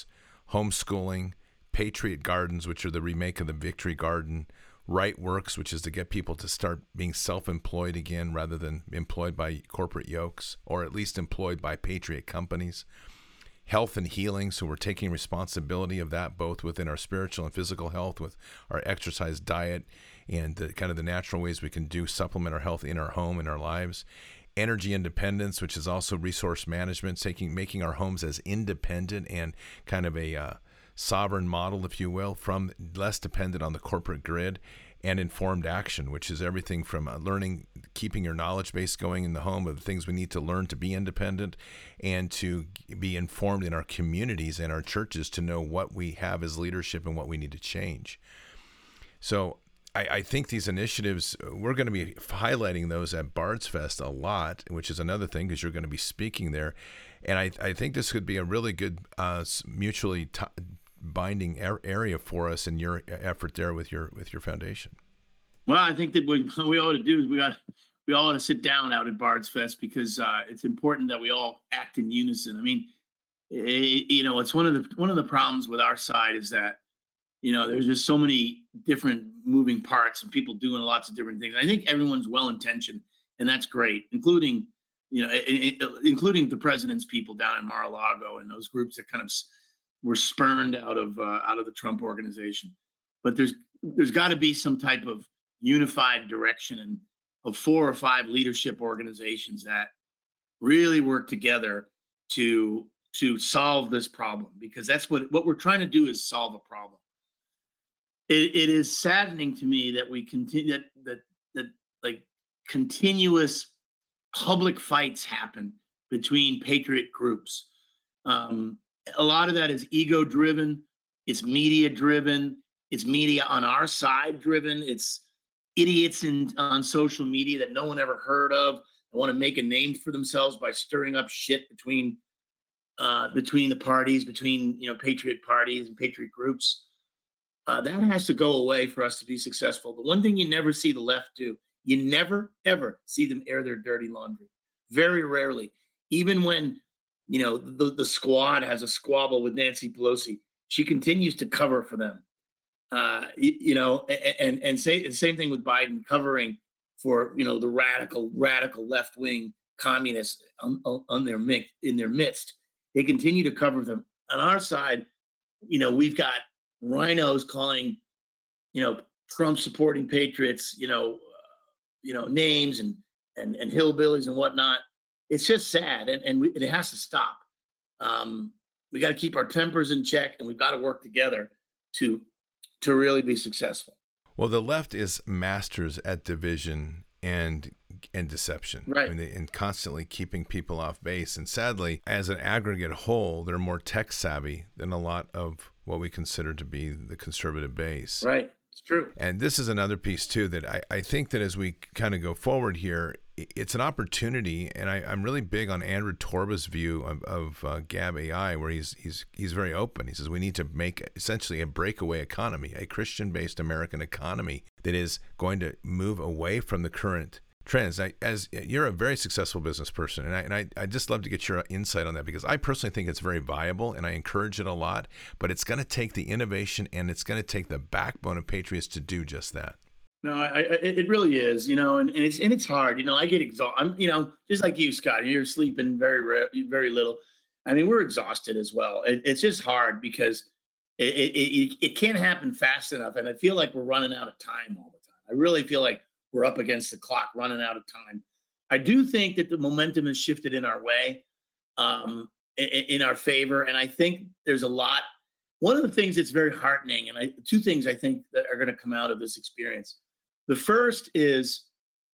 homeschooling, Patriot Gardens, which are the remake of the Victory Garden, Right Works, which is to get people to start being self-employed again rather than employed by corporate yokes, or at least employed by patriot companies. Health and healing, so we're taking responsibility of that both within our spiritual and physical health with our exercise, diet, and the kind of the natural ways we can do supplement our health in our home, in our lives. Energy independence, which is also resource management, taking making our homes as independent and kind of a uh, sovereign model, if you will, from less dependent on the corporate grid. And informed action, which is everything from uh, learning, keeping your knowledge base going in the home of the things we need to learn to be independent, and to be informed in our communities and our churches to know what we have as leadership and what we need to change. So I, I think these initiatives, we're going to be highlighting those at Bards Fest a lot, which is another thing because you're going to be speaking there. And I, I think this could be a really good uh, mutually t- binding area for us in your effort there with your with your foundation. Well, I think that what we ought to do is we got we all ought to sit down out at Bards Fest because uh, it's important that we all act in unison. I mean, it, you know, it's one of the one of the problems with our side is that you know there's just so many different moving parts and people doing lots of different things. I think everyone's well intentioned, and that's great, including you know, it, it, including the president's people down in Mar-a-Lago and those groups that kind of were spurned out of uh, out of the Trump organization. But there's there's got to be some type of unified direction and of four or five leadership organizations that really work together to to solve this problem, because that's what what we're trying to do is solve a problem. It, it is saddening to me that we continue that that that like continuous public fights happen between patriot groups. Um, A lot of that is ego driven. It's media driven. It's media on our side driven. It's idiots in on social media that no one ever heard of. They want to make a name for themselves by stirring up shit between uh, between the parties, between you know patriot parties and patriot groups. Uh, that has to go away for us to be successful. The one thing you never see the left do, you never ever see them air their dirty laundry. Very rarely, even when. You know, the, the squad has a squabble with Nancy Pelosi. She continues to cover for them. Uh, you, you know, and and say the same thing with Biden covering for, you know, the radical, radical left wing communists on, on their mix, in their midst. They continue to cover them. On our side, you know, we've got rhinos calling, you know, Trump supporting patriots, you know, uh, you know, names and and and hillbillies and whatnot. It's just sad, and, and we, it has to stop. Um, we got to keep our tempers in check, and we've got to work together to to really be successful. Well, the left is masters at division and and deception, right? I mean, they, and constantly keeping people off base. And sadly, as an aggregate whole, they're more tech savvy than a lot of what we consider to be the conservative base. Right. It's true. And this is another piece, too, that I, I think that as we kind of go forward here, it's an opportunity, and I, I'm really big on Andrew Torba's view of, of uh, Gab A I, where he's he's he's very open. He says we need to make essentially a breakaway economy, a Christian-based American economy that is going to move away from the current trends. I, as you're a very successful business person, and I and I I just love to get your insight on that, because I personally think it's very viable, and I encourage it a lot. But it's going to take the innovation, and it's going to take the backbone of patriots to do just that. No, I, I, it really is, you know, and, and it's and it's hard. You know, I get exhausted. I'm, you know, just like you, Scott. You're sleeping very rare, very little. I mean, we're exhausted as well. It, it's just hard because it, it it it can't happen fast enough, and I feel like we're running out of time all the time. I really feel like we're up against the clock, running out of time. I do think that the momentum has shifted in our way, um, in, in our favor, and I think there's a lot. One of the things that's very heartening, and I, two things I think that are going to come out of this experience. The first is,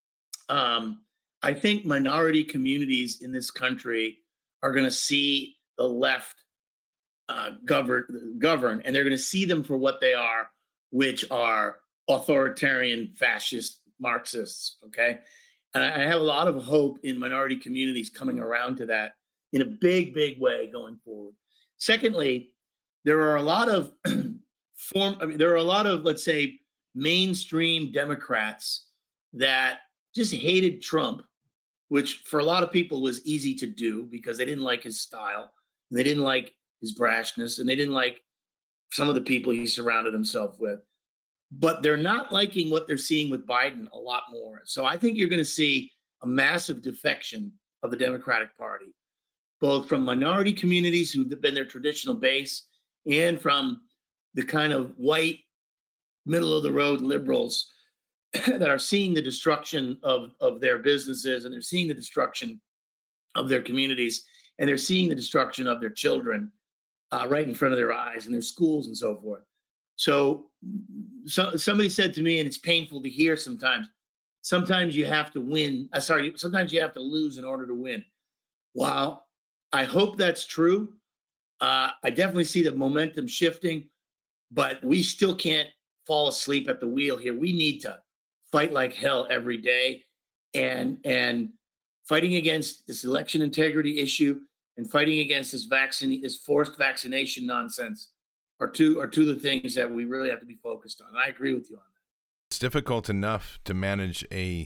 um, I think minority communities in this country are going to see the left uh, govern, govern, and they're going to see them for what they are, which are authoritarian, fascist, Marxists. Okay, and I have a lot of hope in minority communities coming around to that in a big, big way going forward. Secondly, there are a lot of form. I mean, there are a lot of, let's say, mainstream Democrats that just hated Trump, which for a lot of people was easy to do because they didn't like his style. They didn't like his brashness, and they didn't like some of the people he surrounded himself with. But they're not liking what they're seeing with Biden a lot more. So I think you're going to see a massive defection of the Democratic Party, both from minority communities who've been their traditional base and from the kind of white, middle of the road liberals that are seeing the destruction of, of their businesses, and they're seeing the destruction of their communities, and they're seeing the destruction of their children uh, right in front of their eyes, and their schools and so forth. So, so somebody said to me, and it's painful to hear sometimes, sometimes you have to win. Uh, sorry, sometimes you have to lose in order to win. While I hope that's true, uh, I definitely see the momentum shifting, but we still can't fall asleep at the wheel here. We need to fight like hell every day, and and fighting against this election integrity issue and fighting against this vaccine, this forced vaccination nonsense are two are two of the things that we really have to be focused on. And I agree with you on that. It's difficult enough to manage a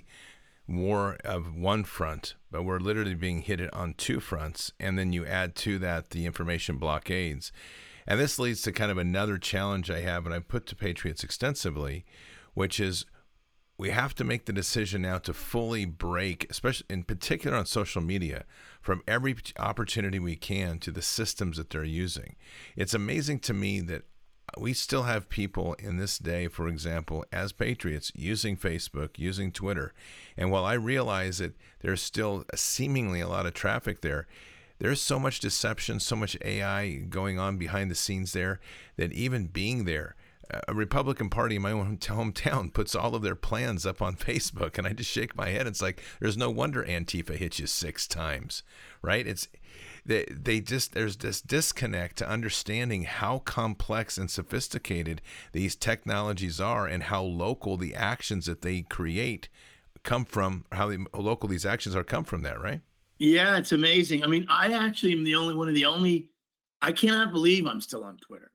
war of one front, but we're literally being hit on two fronts, and then you add to that the information blockades. And this leads to kind of another challenge I have, and I put to Patriots extensively, which is we have to make the decision now to fully break, especially in particular on social media, from every opportunity we can to the systems that they're using. It's amazing to me that we still have people in this day, for example, as patriots, using Facebook, using Twitter. And while I realize that there's still seemingly a lot of traffic there, there's so much deception, so much A I going on behind the scenes there that even being there, a Republican Party in my own hometown puts all of their plans up on Facebook, and I just shake my head. It's like, there's no wonder Antifa hit you six times, right? It's they they just there's this disconnect to understanding how complex and sophisticated these technologies are, and how local the actions that they create come from, how the, local these actions are come from that, right? Yeah, it's amazing. I mean, I actually am the only one of the only. I cannot believe I'm still on Twitter.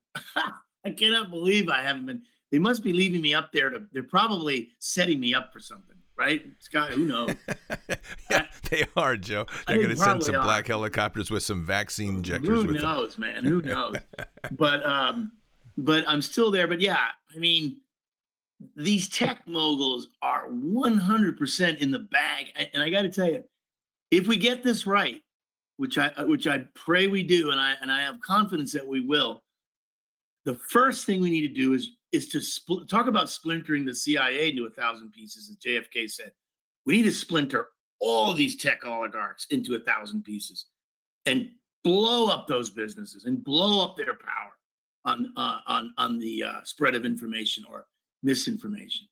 I cannot believe I haven't been. They must be leaving me up there to. They're probably setting me up for something, right? Scott, who knows? Yeah, they are, Joe. They're going to send some are. black helicopters with some vaccine injectors. Who with knows, them. man? Who knows? but um, but I'm still there. But yeah, I mean, these tech moguls are one hundred percent in the bag, and I got to tell you, if we get this right, which I which I pray we do, and I and I have confidence that we will. The first thing we need to do is is to spl- talk about splintering the C I A into a thousand pieces, as J F K said. We need to splinter all these tech oligarchs into a thousand pieces, and blow up those businesses and blow up their power on uh, on on the uh, spread of information or misinformation,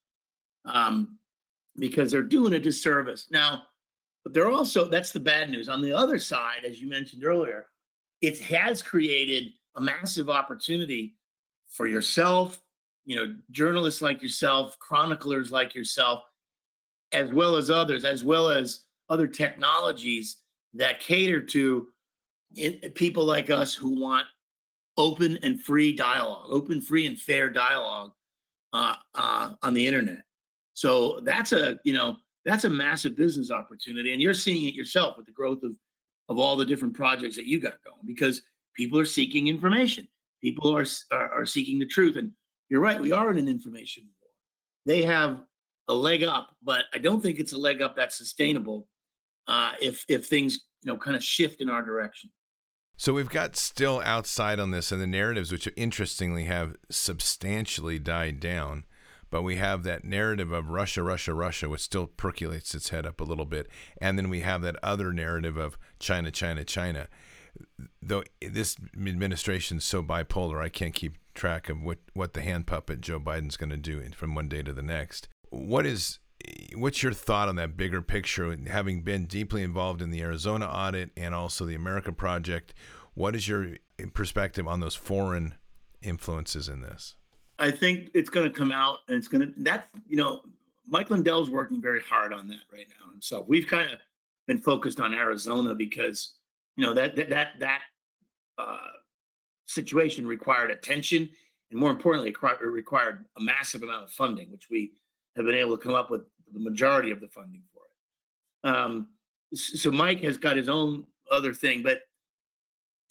um, because they're doing a disservice now. But they're also, that's the bad news. On the other side, as you mentioned earlier, it has created a massive opportunity for yourself, you know, journalists like yourself, chroniclers like yourself, as well as others, as well as other technologies that cater to it, people like us who want open and free dialogue, open, free, and fair dialogue uh, uh, on the internet. So that's a, you know, that's a massive business opportunity, and you're seeing it yourself with the growth of of all the different projects that you got going, because people are seeking information. People are, are are seeking the truth. And you're right, we are in an information war. They have a leg up, but I don't think it's a leg up that's sustainable uh, if if things, you know, kind of shift in our direction. So we've got still outside on this, and the narratives, which interestingly have substantially died down. But we have that narrative of Russia, Russia, Russia, which still percolates its head up a little bit. And then we have that other narrative of China, China, China. Though this administration is so bipolar, I can't keep track of what, what the hand puppet Joe Biden's going to do from one day to the next. What is, what's your thought on that bigger picture, having been deeply involved in the Arizona audit and also the America Project? What is your perspective on those foreign influences in this? I think it's going to come out, and it's going to, that, you know, Mike Lindell's working very hard on that right now himself. We've kind of been focused on Arizona because, you know, that, that, that, that uh, situation required attention, and more importantly, it required a massive amount of funding, which we have been able to come up with the majority of the funding for it. Um, so Mike has got his own other thing, but it,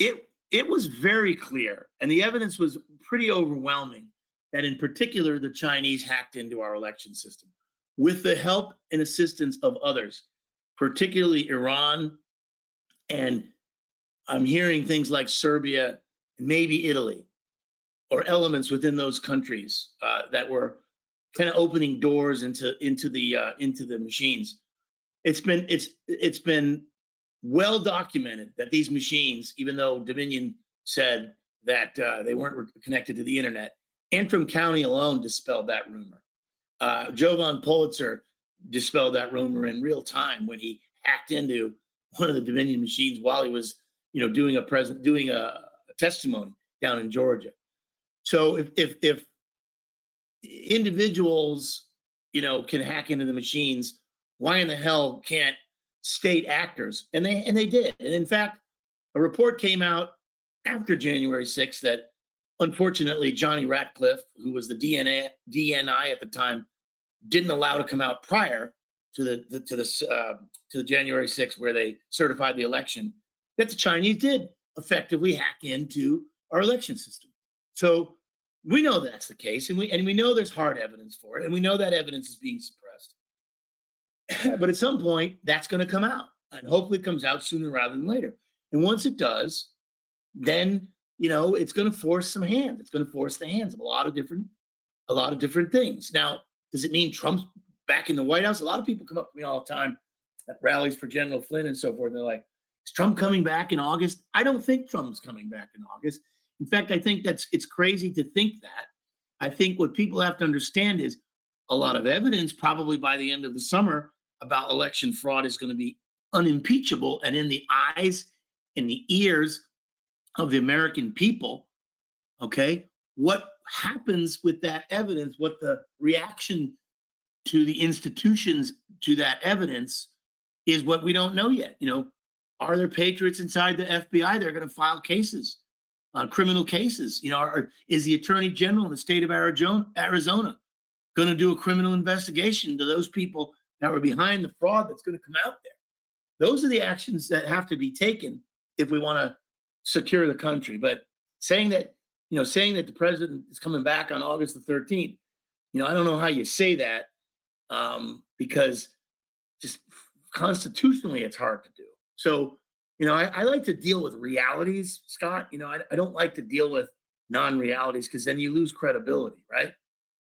it was very clear, and the evidence was pretty overwhelming, that in particular, the Chinese hacked into our election system with the help and assistance of others, particularly Iran. And I'm hearing things like Serbia, maybe Italy, or elements within those countries uh, that were kind of opening doors into into the uh, into the machines. It's been it's it's been well documented that these machines, even though Dominion said that uh, they weren't connected to the internet, Antrim County alone dispelled that rumor. Uh, Jovan Pulitzer dispelled that rumor in real time when he hacked into one of the Dominion machines while he was, you know, doing a present doing a, a testimony down in Georgia. So if if if individuals, you know, can hack into the machines, why in the hell can't state actors? And they and they did. And in fact, a report came out after January sixth that unfortunately Johnny Ratcliffe, who was the D N A D N I at the time, didn't allow to come out prior to the, the to the uh, to the January sixth where they certified the election, that the Chinese did effectively hack into our election system. So we know that's the case, and we and we know there's hard evidence for it, and we know that evidence is being suppressed. But at some point, that's going to come out, and hopefully it comes out sooner rather than later. And once it does, then, you know, it's going to force some hands. It's going to force the hands of a lot of different, a lot of different things. Now, does it mean Trump's back in the White House? A lot of people come up to me all the time at rallies for General Flynn and so forth. And they're like, is Trump coming back in August? I don't think Trump's coming back in August. In fact, I think that's it's crazy to think that. I think what people have to understand is a lot of evidence probably by the end of the summer about election fraud is going to be unimpeachable, and in the eyes and the ears of the American people. Okay, what happens with that evidence, what the reaction to the institutions to that evidence is, what we don't know yet. You know, are there patriots inside the F B I that are going to file cases, uh, criminal cases? You know, are, is the Attorney General in the state of Arizona, Arizona going to do a criminal investigation to those people that were behind the fraud that's going to come out there? Those are the actions that have to be taken if we want to secure the country. But saying that, you know, saying that the president is coming back on August the thirteenth, you know, I don't know how you say that, um, because just constitutionally it's hard to do. So, you know, I, I like to deal with realities, Scott. You know, I, I don't like to deal with non-realities, because then you lose credibility, right?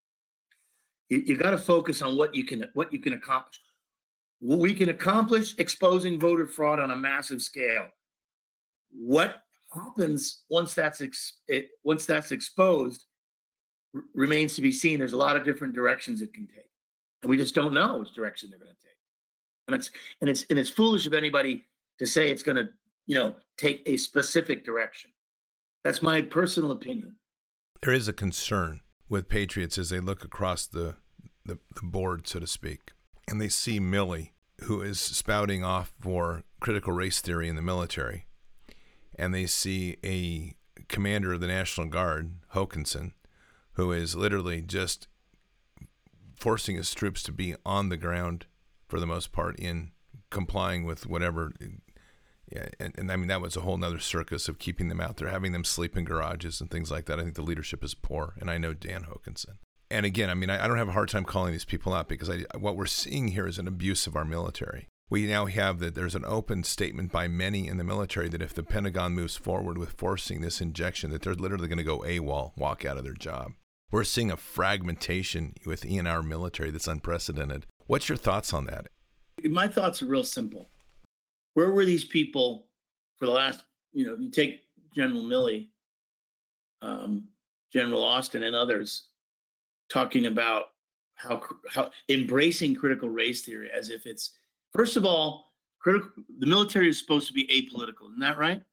You, you got to focus on what you can what you can accomplish. What we can accomplish exposing voter fraud on a massive scale. What happens once that's ex- it, once that's exposed r- remains to be seen. There's a lot of different directions it can take, and we just don't know which direction they're going to take. And it's and it's and it's foolish of anybody to say it's going to, you know, take a specific direction. That's my personal opinion. There is a concern with patriots as they look across the, the, the board, so to speak, and they see Milley, who is spouting off for critical race theory in the military, and they see a commander of the National Guard, Hokanson, who is literally just forcing his troops to be on the ground for the most part in complying with whatever. Yeah, and, and I mean, that was a whole nother circus of keeping them out there, having them sleep in garages and things like that. I think the leadership is poor, and I know Dan Hokanson. And again, I mean, I, I don't have a hard time calling these people out, because I, what we're seeing here is an abuse of our military. We now have that there's an open statement by many in the military that if the Pentagon moves forward with forcing this injection, that they're literally going to go AWOL, walk out of their job. We're seeing a fragmentation within our military that's unprecedented. What's your thoughts on that? My thoughts are real simple. Where were these people for the last, you know, you take General Milley, um, General Austin, and others talking about how, how embracing critical race theory as if it's, first of all, critical, the military is supposed to be apolitical. Isn't that right?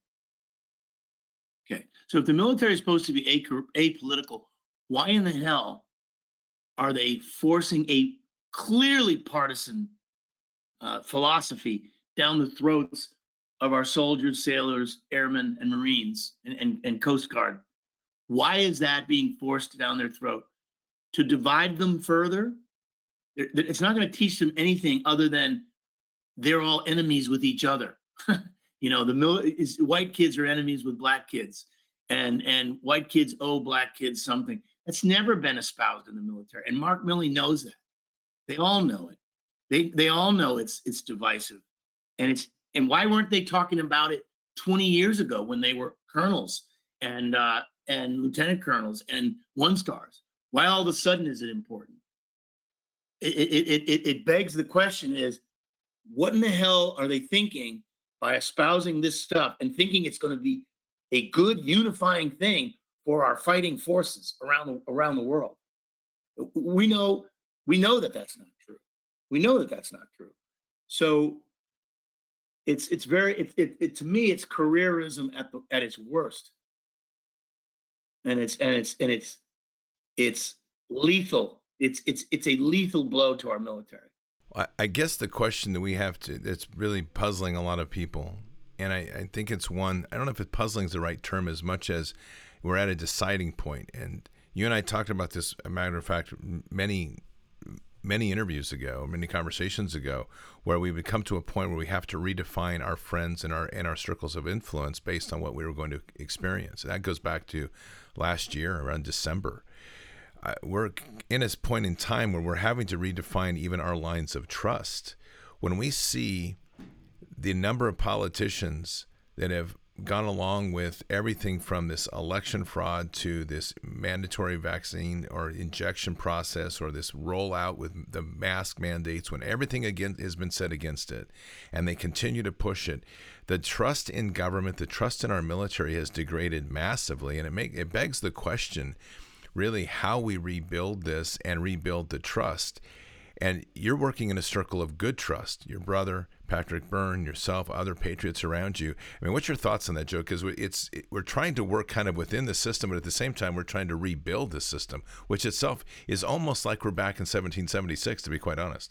Okay. So if the military is supposed to be apolitical, why in the hell are they forcing a clearly partisan uh, philosophy down the throats of our soldiers, sailors, airmen, and Marines, and, and, and Coast Guard? Why is that being forced down their throat? To divide them further? It's not going to teach them anything other than they're all enemies with each other. You know, the mil- is white kids are enemies with black kids, and and white kids owe black kids something. That's never been espoused in the military, and Mark Milley knows that. They all know it. They they all know it's it's divisive, and it's and why weren't they talking about it twenty years ago when they were colonels and uh, and lieutenant colonels and one stars? Why all of a sudden is it important? It it it it begs the question: is what in the hell are they thinking by espousing this stuff and thinking it's going to be a good unifying thing for our fighting forces around the, around the world? We know we know that that's not true. We know that that's not true. So it's it's very it, it, it to me it's careerism at the at its worst, and it's and it's and it's it's lethal. It's it's it's a lethal blow to our military. I, I guess the question that we have to that's really puzzling a lot of people, and I, I think it's one, I don't know if it puzzling is the right term as much as we're at a deciding point. And you and I talked about this, a matter of fact, many many interviews ago, many conversations ago, where we would come to a point where we have to redefine our friends and our and our circles of influence based on what we were going to experience. And that goes back to last year around December. Uh, we're in a point in time where we're having to redefine even our lines of trust. When we see the number of politicians that have gone along with everything from this election fraud to this mandatory vaccine or injection process or this rollout with the mask mandates, when everything again has been said against it and they continue to push it, the trust in government, the trust in our military has degraded massively. And it make it begs the question, really, how we rebuild this and rebuild the trust. And you're working in a circle of good trust. Your brother, Patrick Byrne, yourself, other patriots around you. I mean, what's your thoughts on that, Joe? Because it's it, we're trying to work kind of within the system, but at the same time, we're trying to rebuild the system, which itself is almost like we're back in seventeen seventy-six, to be quite honest.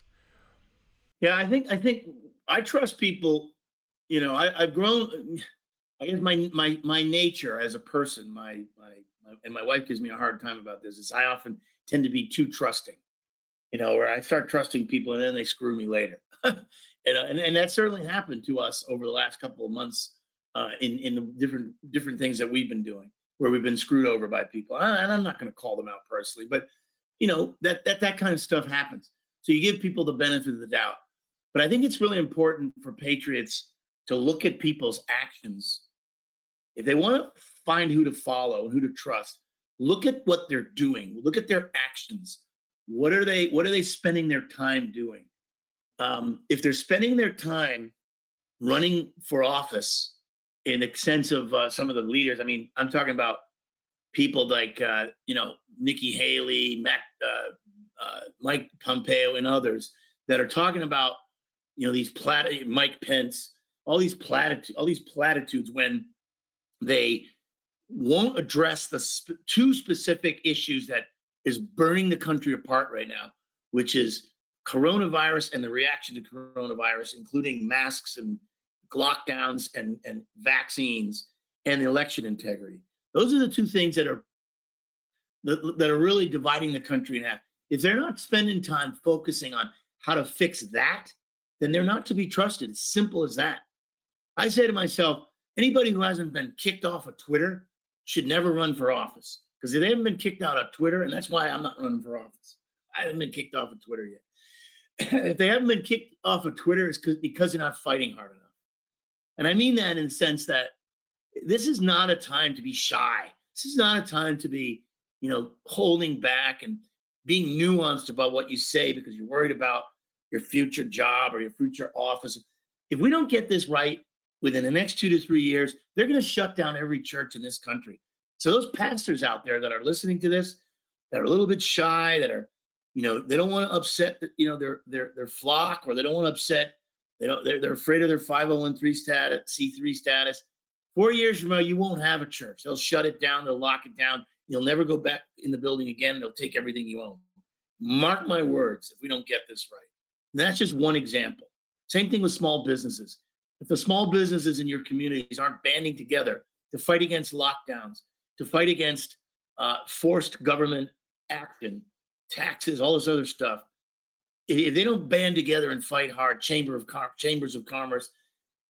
Yeah, I think I think I trust people. You know, I, I've grown. I guess my my my nature as a person, my my and my wife gives me a hard time about this, is I often tend to be too trusting, you know, where I start trusting people and then they screw me later. and, and and that certainly happened to us over the last couple of months uh, in, in the different different things that we've been doing, where we've been screwed over by people. And I'm not going to call them out personally, but, you know, that, that that kind of stuff happens. So you give people the benefit of the doubt. But I think it's really important for patriots to look at people's actions. If they want to find who to follow, who to trust, look at what they're doing. Look at their actions. What are they, what are they spending their time doing? Um, if they're spending their time running for office in the sense of uh, some of the leaders, I mean, I'm talking about people like, uh, you know, Nikki Haley, Mac, uh, uh, Mike Pompeo, and others that are talking about, you know, these plat, Mike Pence, all these platitudes, all these platitudes when they won't address the sp- two specific issues that is burning the country apart right now, which is coronavirus and the reaction to coronavirus, including masks and lockdowns and, and vaccines and the election integrity. Those are the two things that are that, that are really dividing the country in half. If they're not spending time focusing on how to fix that, then they're not to be trusted. It's simple as that. I say to myself, anybody who hasn't been kicked off of Twitter should never run for office, because if they haven't been kicked out of Twitter, and that's why I'm not running for office. I haven't been kicked off of Twitter yet. If they haven't been kicked off of Twitter, it's because they're not fighting hard enough. And I mean that in the sense that this is not a time to be shy. This is not a time to be, you know, holding back and being nuanced about what you say because you're worried about your future job or your future office. If we don't get this right within the next two to three years, they're going to shut down every church in this country. So those pastors out there that are listening to this, that are a little bit shy, that are, you know, they don't want to upset, you know, their their their flock, or they don't want to upset, they don't, they're, they're afraid of their five oh one c three status. Four years from now, you won't have a church. They'll shut it down. They'll lock it down. You'll never go back in the building again. They'll take everything you own. Mark my words, if we don't get this right. And that's just one example. Same thing with small businesses. If the small businesses in your communities aren't banding together to fight against lockdowns, to fight against uh, forced government action, taxes, all this other stuff, if they don't band together and fight hard, chamber of Com- chambers of commerce,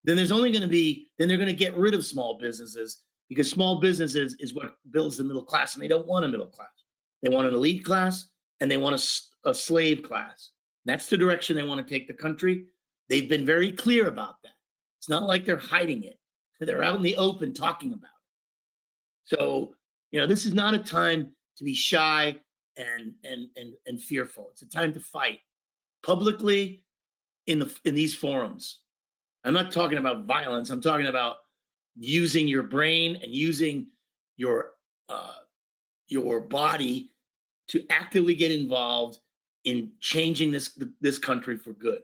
then there's only going to be, then they're going to get rid of small businesses because small businesses is what builds the middle class, and they don't want a middle class. They want an elite class, and they want a, a slave class. That's the direction they want to take the country. They've been very clear about that. It's not like they're hiding it. They're out in the open talking about it. So, you know, this is not a time to be shy and and and and fearful. It's a time to fight publicly in the in these forums. I'm not talking about violence. I'm talking about using your brain and using your uh, your body to actively get involved in changing this this country for good.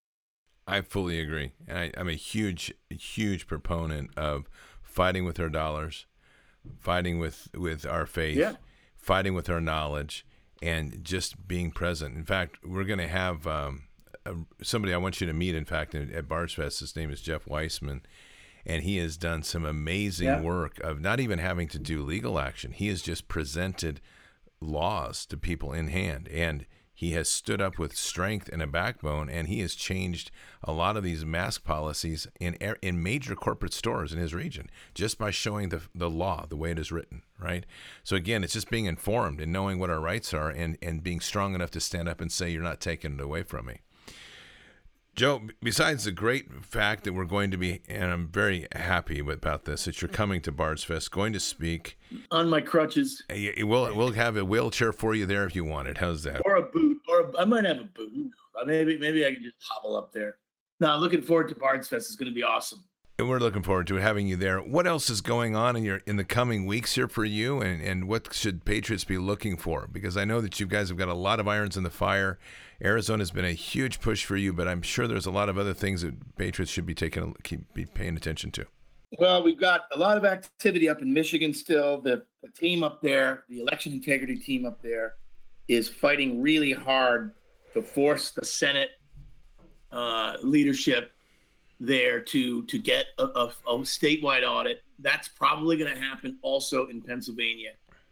I fully agree. And I, I'm a huge, huge proponent of fighting with our dollars, fighting with, with our faith, yeah. fighting with our knowledge, and just being present. In fact, we're going to have um, a, somebody I want you to meet, in fact, at, at Bards Fest. His name is Jeff Weissman, and he has done some amazing yeah. work of not even having to do legal action. He has just presented laws to people in hand, and he has stood up with strength and a backbone, and he has changed a lot of these mask policies in in major corporate stores in his region just by showing the the law the way it is written, right? So again, it's just being informed and knowing what our rights are, and, and being strong enough to stand up and say, you're not taking it away from me. Joe, besides the great fact that we're going to be, and I'm very happy about this, that you're coming to Bards Fest, going to speak. On my crutches. We'll, we'll have a wheelchair for you there if you want it. How's that? Or a boot. Or a, I might have a boot. Maybe maybe I can just hobble up there. No, looking forward to Bards Fest. It's going to be awesome. And we're looking forward to having you there. What else is going on in your in the coming weeks here for you, and, and what should Patriots be looking for? Because I know that you guys have got a lot of irons in the fire. Arizona's been a huge push for you, but I'm sure there's a lot of other things that Patriots should be taking keep be paying attention to. Well, we've got a lot of activity up in Michigan still. The, the team up there, the election integrity team up there, is fighting really hard to force the Senate uh, leadership there to to get a, a, a statewide audit. That's probably going to happen also in Pennsylvania.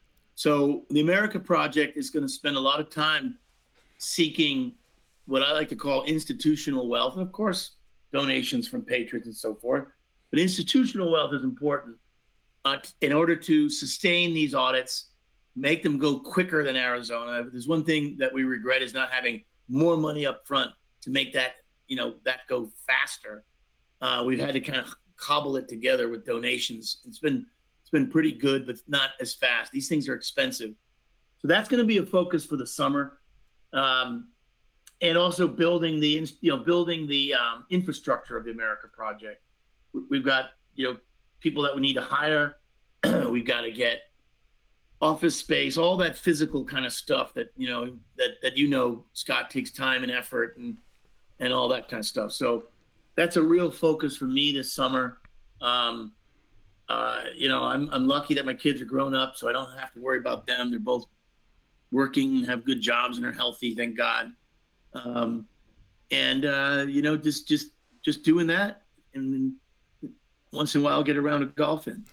So the America Project is going to spend a lot of time seeking what I like to call institutional wealth, and of course donations from patriots and so forth. But institutional wealth is important uh, in order to sustain these audits, make them go quicker than Arizona. If there's one thing that we regret is not having more money up front to make that, you know, that go faster. Uh, we've had to kind of cobble it together with donations. It's been it's been pretty good, but not as fast. These things are expensive, so that's going to be a focus for the summer, um, and also building the you know building the um, infrastructure of the America Project. We've got you know people that we need to hire. We've got to get office space, all that physical kind of stuff that you know that that you know Scott takes time and effort and and all that kind of stuff. So that's a real focus for me this summer. Um, uh, you know, I'm I'm lucky that my kids are grown up, so I don't have to worry about them. They're both working and have good jobs and are healthy, thank God. Um, and uh, you know, just just just doing that, and then once in a while get around to golfing.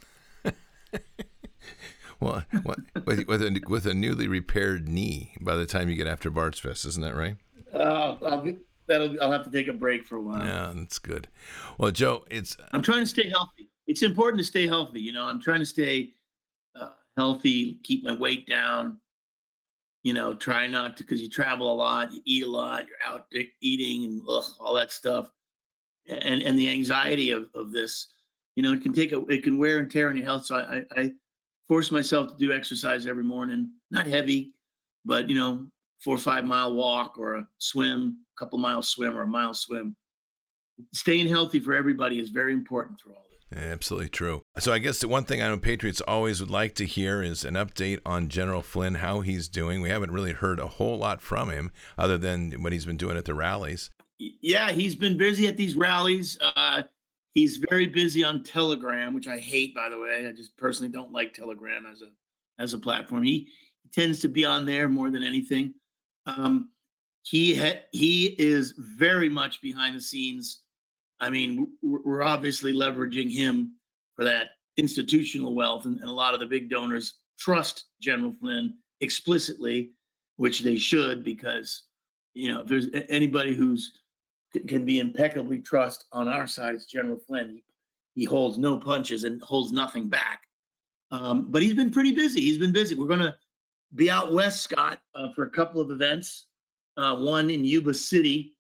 Well, with with a, with a newly repaired knee by the time you get after Bards Fest, isn't that right? Uh, I'll, that'll, I'll have to take a break for a while. Yeah, that's good. Well, Joe, it's I'm trying to stay healthy. It's important to stay healthy. You know, I'm trying to stay uh, healthy, keep my weight down. You know, try not to, because you travel a lot, you eat a lot, you're out eating and ugh, all that stuff, and and the anxiety of of this. You know, it can take a it can wear and tear on your health. So I, I force myself to do exercise every morning, not heavy, but you know, four or five mile walk or a swim, a couple mile swim or a mile swim. Staying healthy for everybody is very important through all this. Absolutely true. So I guess the one thing I know Patriots always would like to hear is an update on General Flynn, how he's doing. We haven't really heard a whole lot from him other than what he's been doing at the rallies. Yeah, he's been busy at these rallies. Uh, he's very busy on Telegram, which I hate, by the way. I just personally don't like Telegram as a as a platform. He tends to be on there more than anything. Um, he ha- he is very much behind the scenes. I mean, we're obviously leveraging him for that institutional wealth, and, and a lot of the big donors trust General Flynn explicitly, which they should, because, you know, if there's anybody who's c- can be impeccably trust on our side is General Flynn. He, he holds no punches and holds nothing back. Um, but he's been pretty busy. He's been busy. We're going to be out west, Scott, uh, for a couple of events. Uh, one in Yuba City,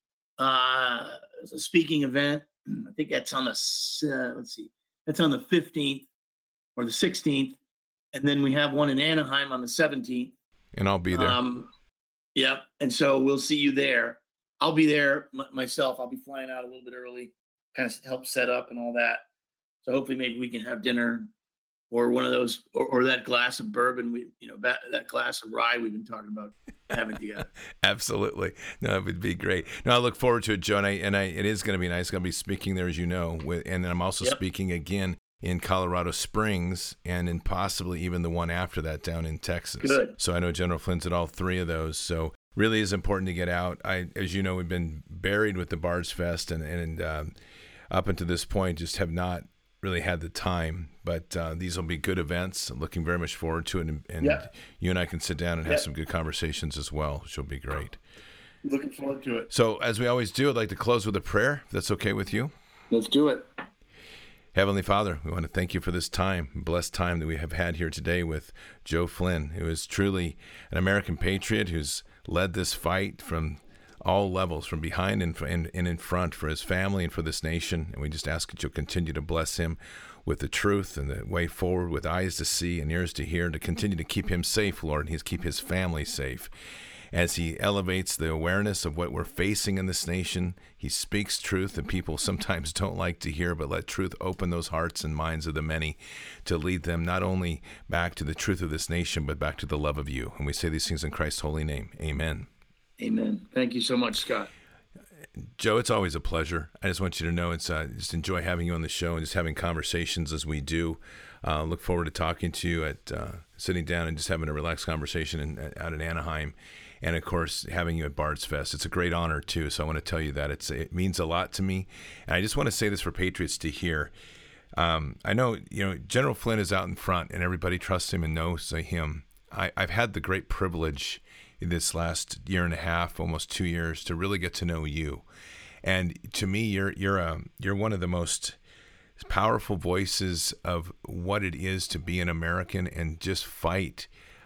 uh, it's a speaking event. I think that's on the uh, let's see, that's on the fifteenth or the sixteenth, and then we have one in Anaheim on the seventeenth. And I'll be there. Um, yep. And so we'll see you there. I'll be there m- myself. I'll be flying out a little bit early, kind of help set up and all that. So hopefully, maybe we can have dinner. Or one of those, or, or that glass of bourbon, we, you know, that, that glass of rye we've been talking about having together. Absolutely, no, it would be great. No, I look forward to it, Joe, and I, and I it is going to be nice. I'm going to be speaking there, as you know, with, and then I'm also Yep. speaking again in Colorado Springs, and in possibly even the one after that down in Texas. Good. So I know General Flynn's at all three of those. So really is important to get out. I, as you know, we've been buried with the Bards Fest, and and um, up until this point, just have not really had the time, but uh, these will be good events. I'm looking very much forward to it, and, and Yep. you and I can sit down and have Yep. some good conversations as well, which will be great. Looking forward to it. So as we always do, I'd like to close with a prayer, if that's okay with you. Let's do it. Heavenly Father, we want to thank you for this time, blessed time that we have had here today with Joe Flynn, who is truly an American patriot who's led this fight from all levels, from behind and, and, and in front, for his family and for this nation. And we just ask that you'll continue to bless him with the truth and the way forward, with eyes to see and ears to hear, to continue to keep him safe, Lord, and keep his family safe. As he elevates the awareness of what we're facing in this nation, he speaks truth that people sometimes don't like to hear, but let truth open those hearts and minds of the many to lead them not only back to the truth of this nation, but back to the love of you. And we say these things in Christ's holy name. Amen. Amen. Thank you so much, Scott. Joe, it's always a pleasure. I just want you to know it's uh, just enjoy having you on the show and just having conversations as we do. Uh, look forward to talking to you at uh, sitting down and just having a relaxed conversation in, out in Anaheim. And of course, having you at Bards Fest. It's a great honor too. So I want to tell you that it's it means a lot to me. And I just want to say this for Patriots to hear. Um, I know, you know, General Flynn is out in front and everybody trusts him and knows him. I, I've had the great privilege in this last year and a half, almost two years, to really get to know you. And to me, you're you're a you're one of the most powerful voices of what it is to be an American and just fight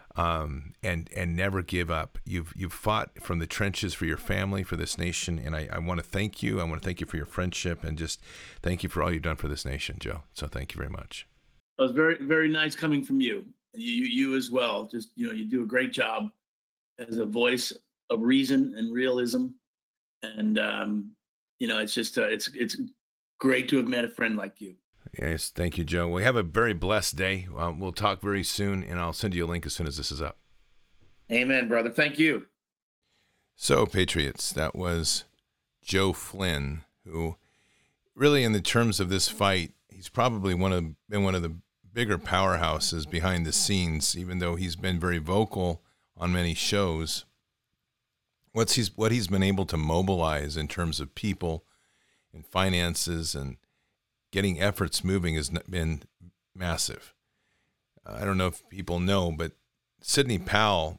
um, and and never give up. You've you've fought from the trenches for your family, for this nation, and I, I want to thank you. I want to thank you for your friendship and just thank you for all you've done for this nation, Joe. So thank you very much. It was very, very nice coming from you. You, you as well. Just, you know, you do a great job as a voice of reason and realism. And, um, you know, it's just, uh, it's, it's great to have met a friend like you. Yes, thank you, Joe. We have a very blessed day. Um, we'll talk very soon, and I'll send you a link as soon as this is up. Amen, brother. Thank you. So, Patriots, that was Joe Flynn, who really, in the terms of this fight, he's probably one of been one of the bigger powerhouses behind the scenes, even though he's been very vocal on many shows. What's he's what he's been able to mobilize in terms of people and finances and getting efforts moving has been massive. I don't know if people know, but Sidney Powell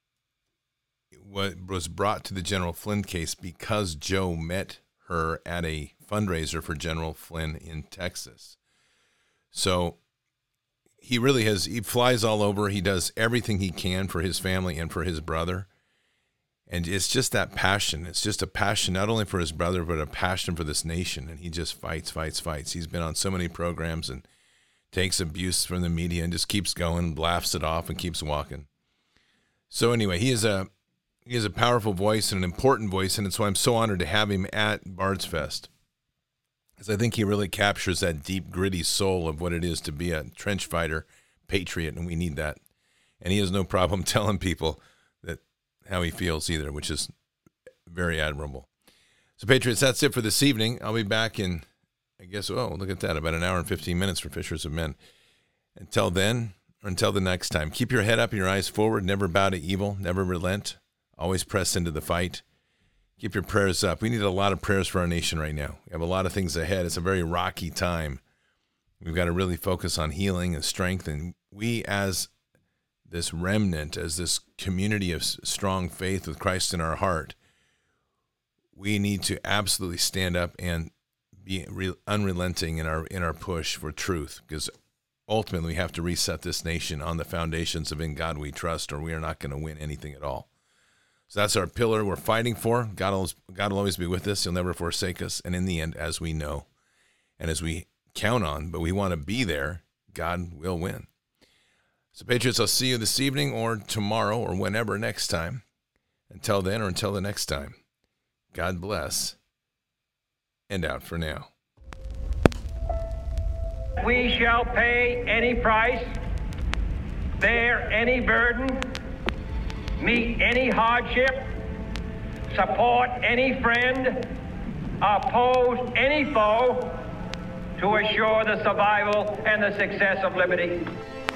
was brought to the General Flynn case because Joe met her at a fundraiser for General Flynn in Texas. So he really has, he flies all over. He does everything he can for his family and for his brother. And it's just that passion. It's just a passion, not only for his brother, but a passion for this nation. And he just fights, fights, fights. He's been on so many programs and takes abuse from the media and just keeps going, laughs it off and keeps walking. So anyway, he is a, he is a powerful voice and an important voice. And it's why I'm so honored to have him at Bards Fest. Because I think he really captures that deep, gritty soul of what it is to be a trench fighter, patriot, and we need that. And he has no problem telling people that how he feels either, which is very admirable. So, Patriots, that's it for this evening. I'll be back in, I guess, oh, look at that, about an hour and fifteen minutes for Fishers of Men. Until then, or until the next time, keep your head up and your eyes forward. Never bow to evil. Never relent. Always press into the fight. Keep your prayers up. We need a lot of prayers for our nation right now. We have a lot of things ahead. It's a very rocky time. We've got to really focus on healing and strength. And we, as this remnant, as this community of strong faith with Christ in our heart, we need to absolutely stand up and be re- unrelenting in our in our push for truth, because ultimately we have to reset this nation on the foundations of In God We Trust, or we are not going to win anything at all. So that's our pillar we're fighting for. God will, God will always be with us. He'll never forsake us. And in the end, as we know and as we count on, but we want to be there, God will win. So Patriots, I'll see you this evening or tomorrow or whenever next time. Until then, or until the next time, God bless, and out for now. We shall pay any price, bear any burden, meet any hardship, support any friend, oppose any foe to assure the survival and the success of liberty.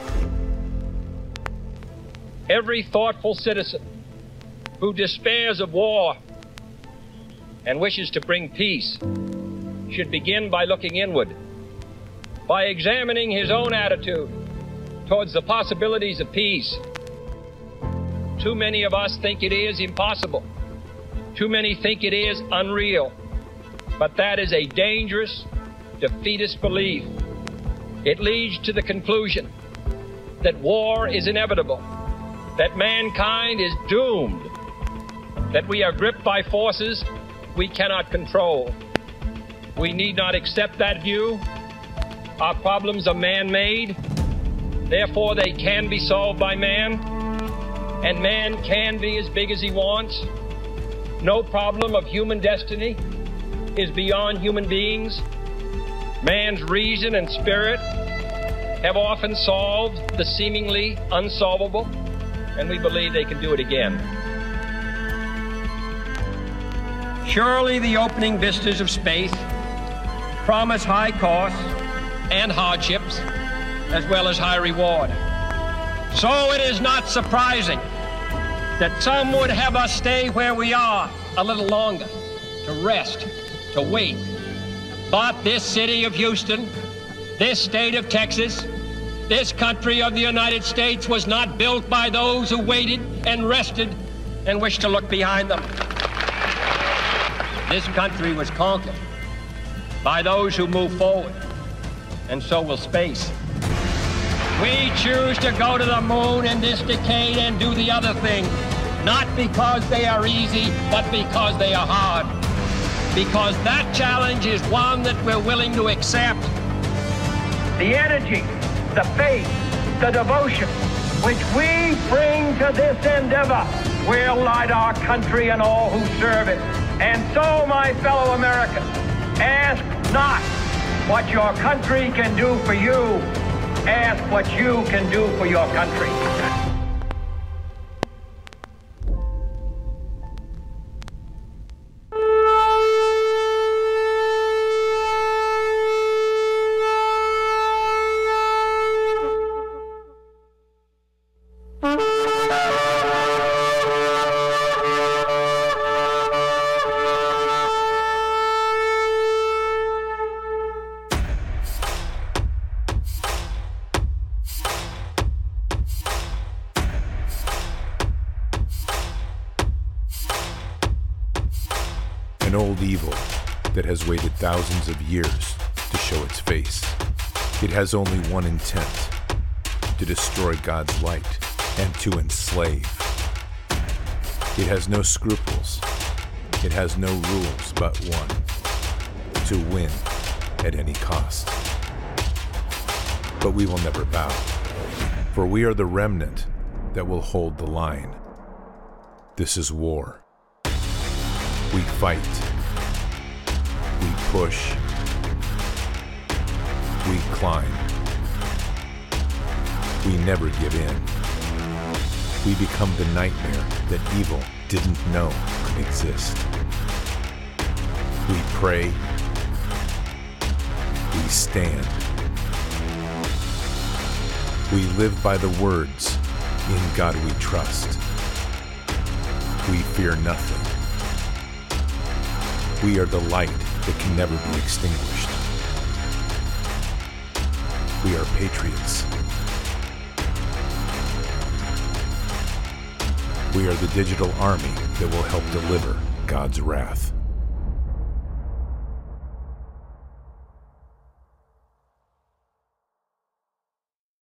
Every thoughtful citizen who despairs of war and wishes to bring peace should begin by looking inward, by examining his own attitude towards the possibilities of peace. Too many of us think it is impossible. Too many think it is unreal. But that is a dangerous, defeatist belief. It leads to the conclusion that war is inevitable, that mankind is doomed, that we are gripped by forces we cannot control. We need not accept that view. Our problems are man-made, therefore they can be solved by man, and man can be as big as he wants. No problem of human destiny is beyond human beings. Man's reason and spirit have often solved the seemingly unsolvable, and we believe they can do it again. Surely the opening vistas of space promise high costs and hardships, as well as high reward. So it is not surprising that some would have us stay where we are a little longer, to rest, to wait. But this city of Houston, this state of Texas, this country of the United States was not built by those who waited and rested and wished to look behind them. This country was conquered by those who move forward, and so will space. We choose to go to the moon in this decade and do the other thing, not because they are easy, but because they are hard. Because that challenge is one that we're willing to accept. The energy, the faith, the devotion which we bring to this endeavor will light our country and all who serve it. And so, my fellow Americans, ask not what your country can do for you. Ask what you can do for your country. An old evil that has waited thousands of years to show its face. It has only one intent: to destroy God's light and to enslave. It has no scruples. It has no rules but one: to win at any cost. But we will never bow, for we are the remnant that will hold the line. This is war. We fight. We push. We climb. We never give in. We become the nightmare that evil didn't know could exist. We pray. We stand. We live by the words, "In God we trust." We fear nothing. We are the light that can never be extinguished. We are patriots. We are the digital army that will help deliver God's wrath.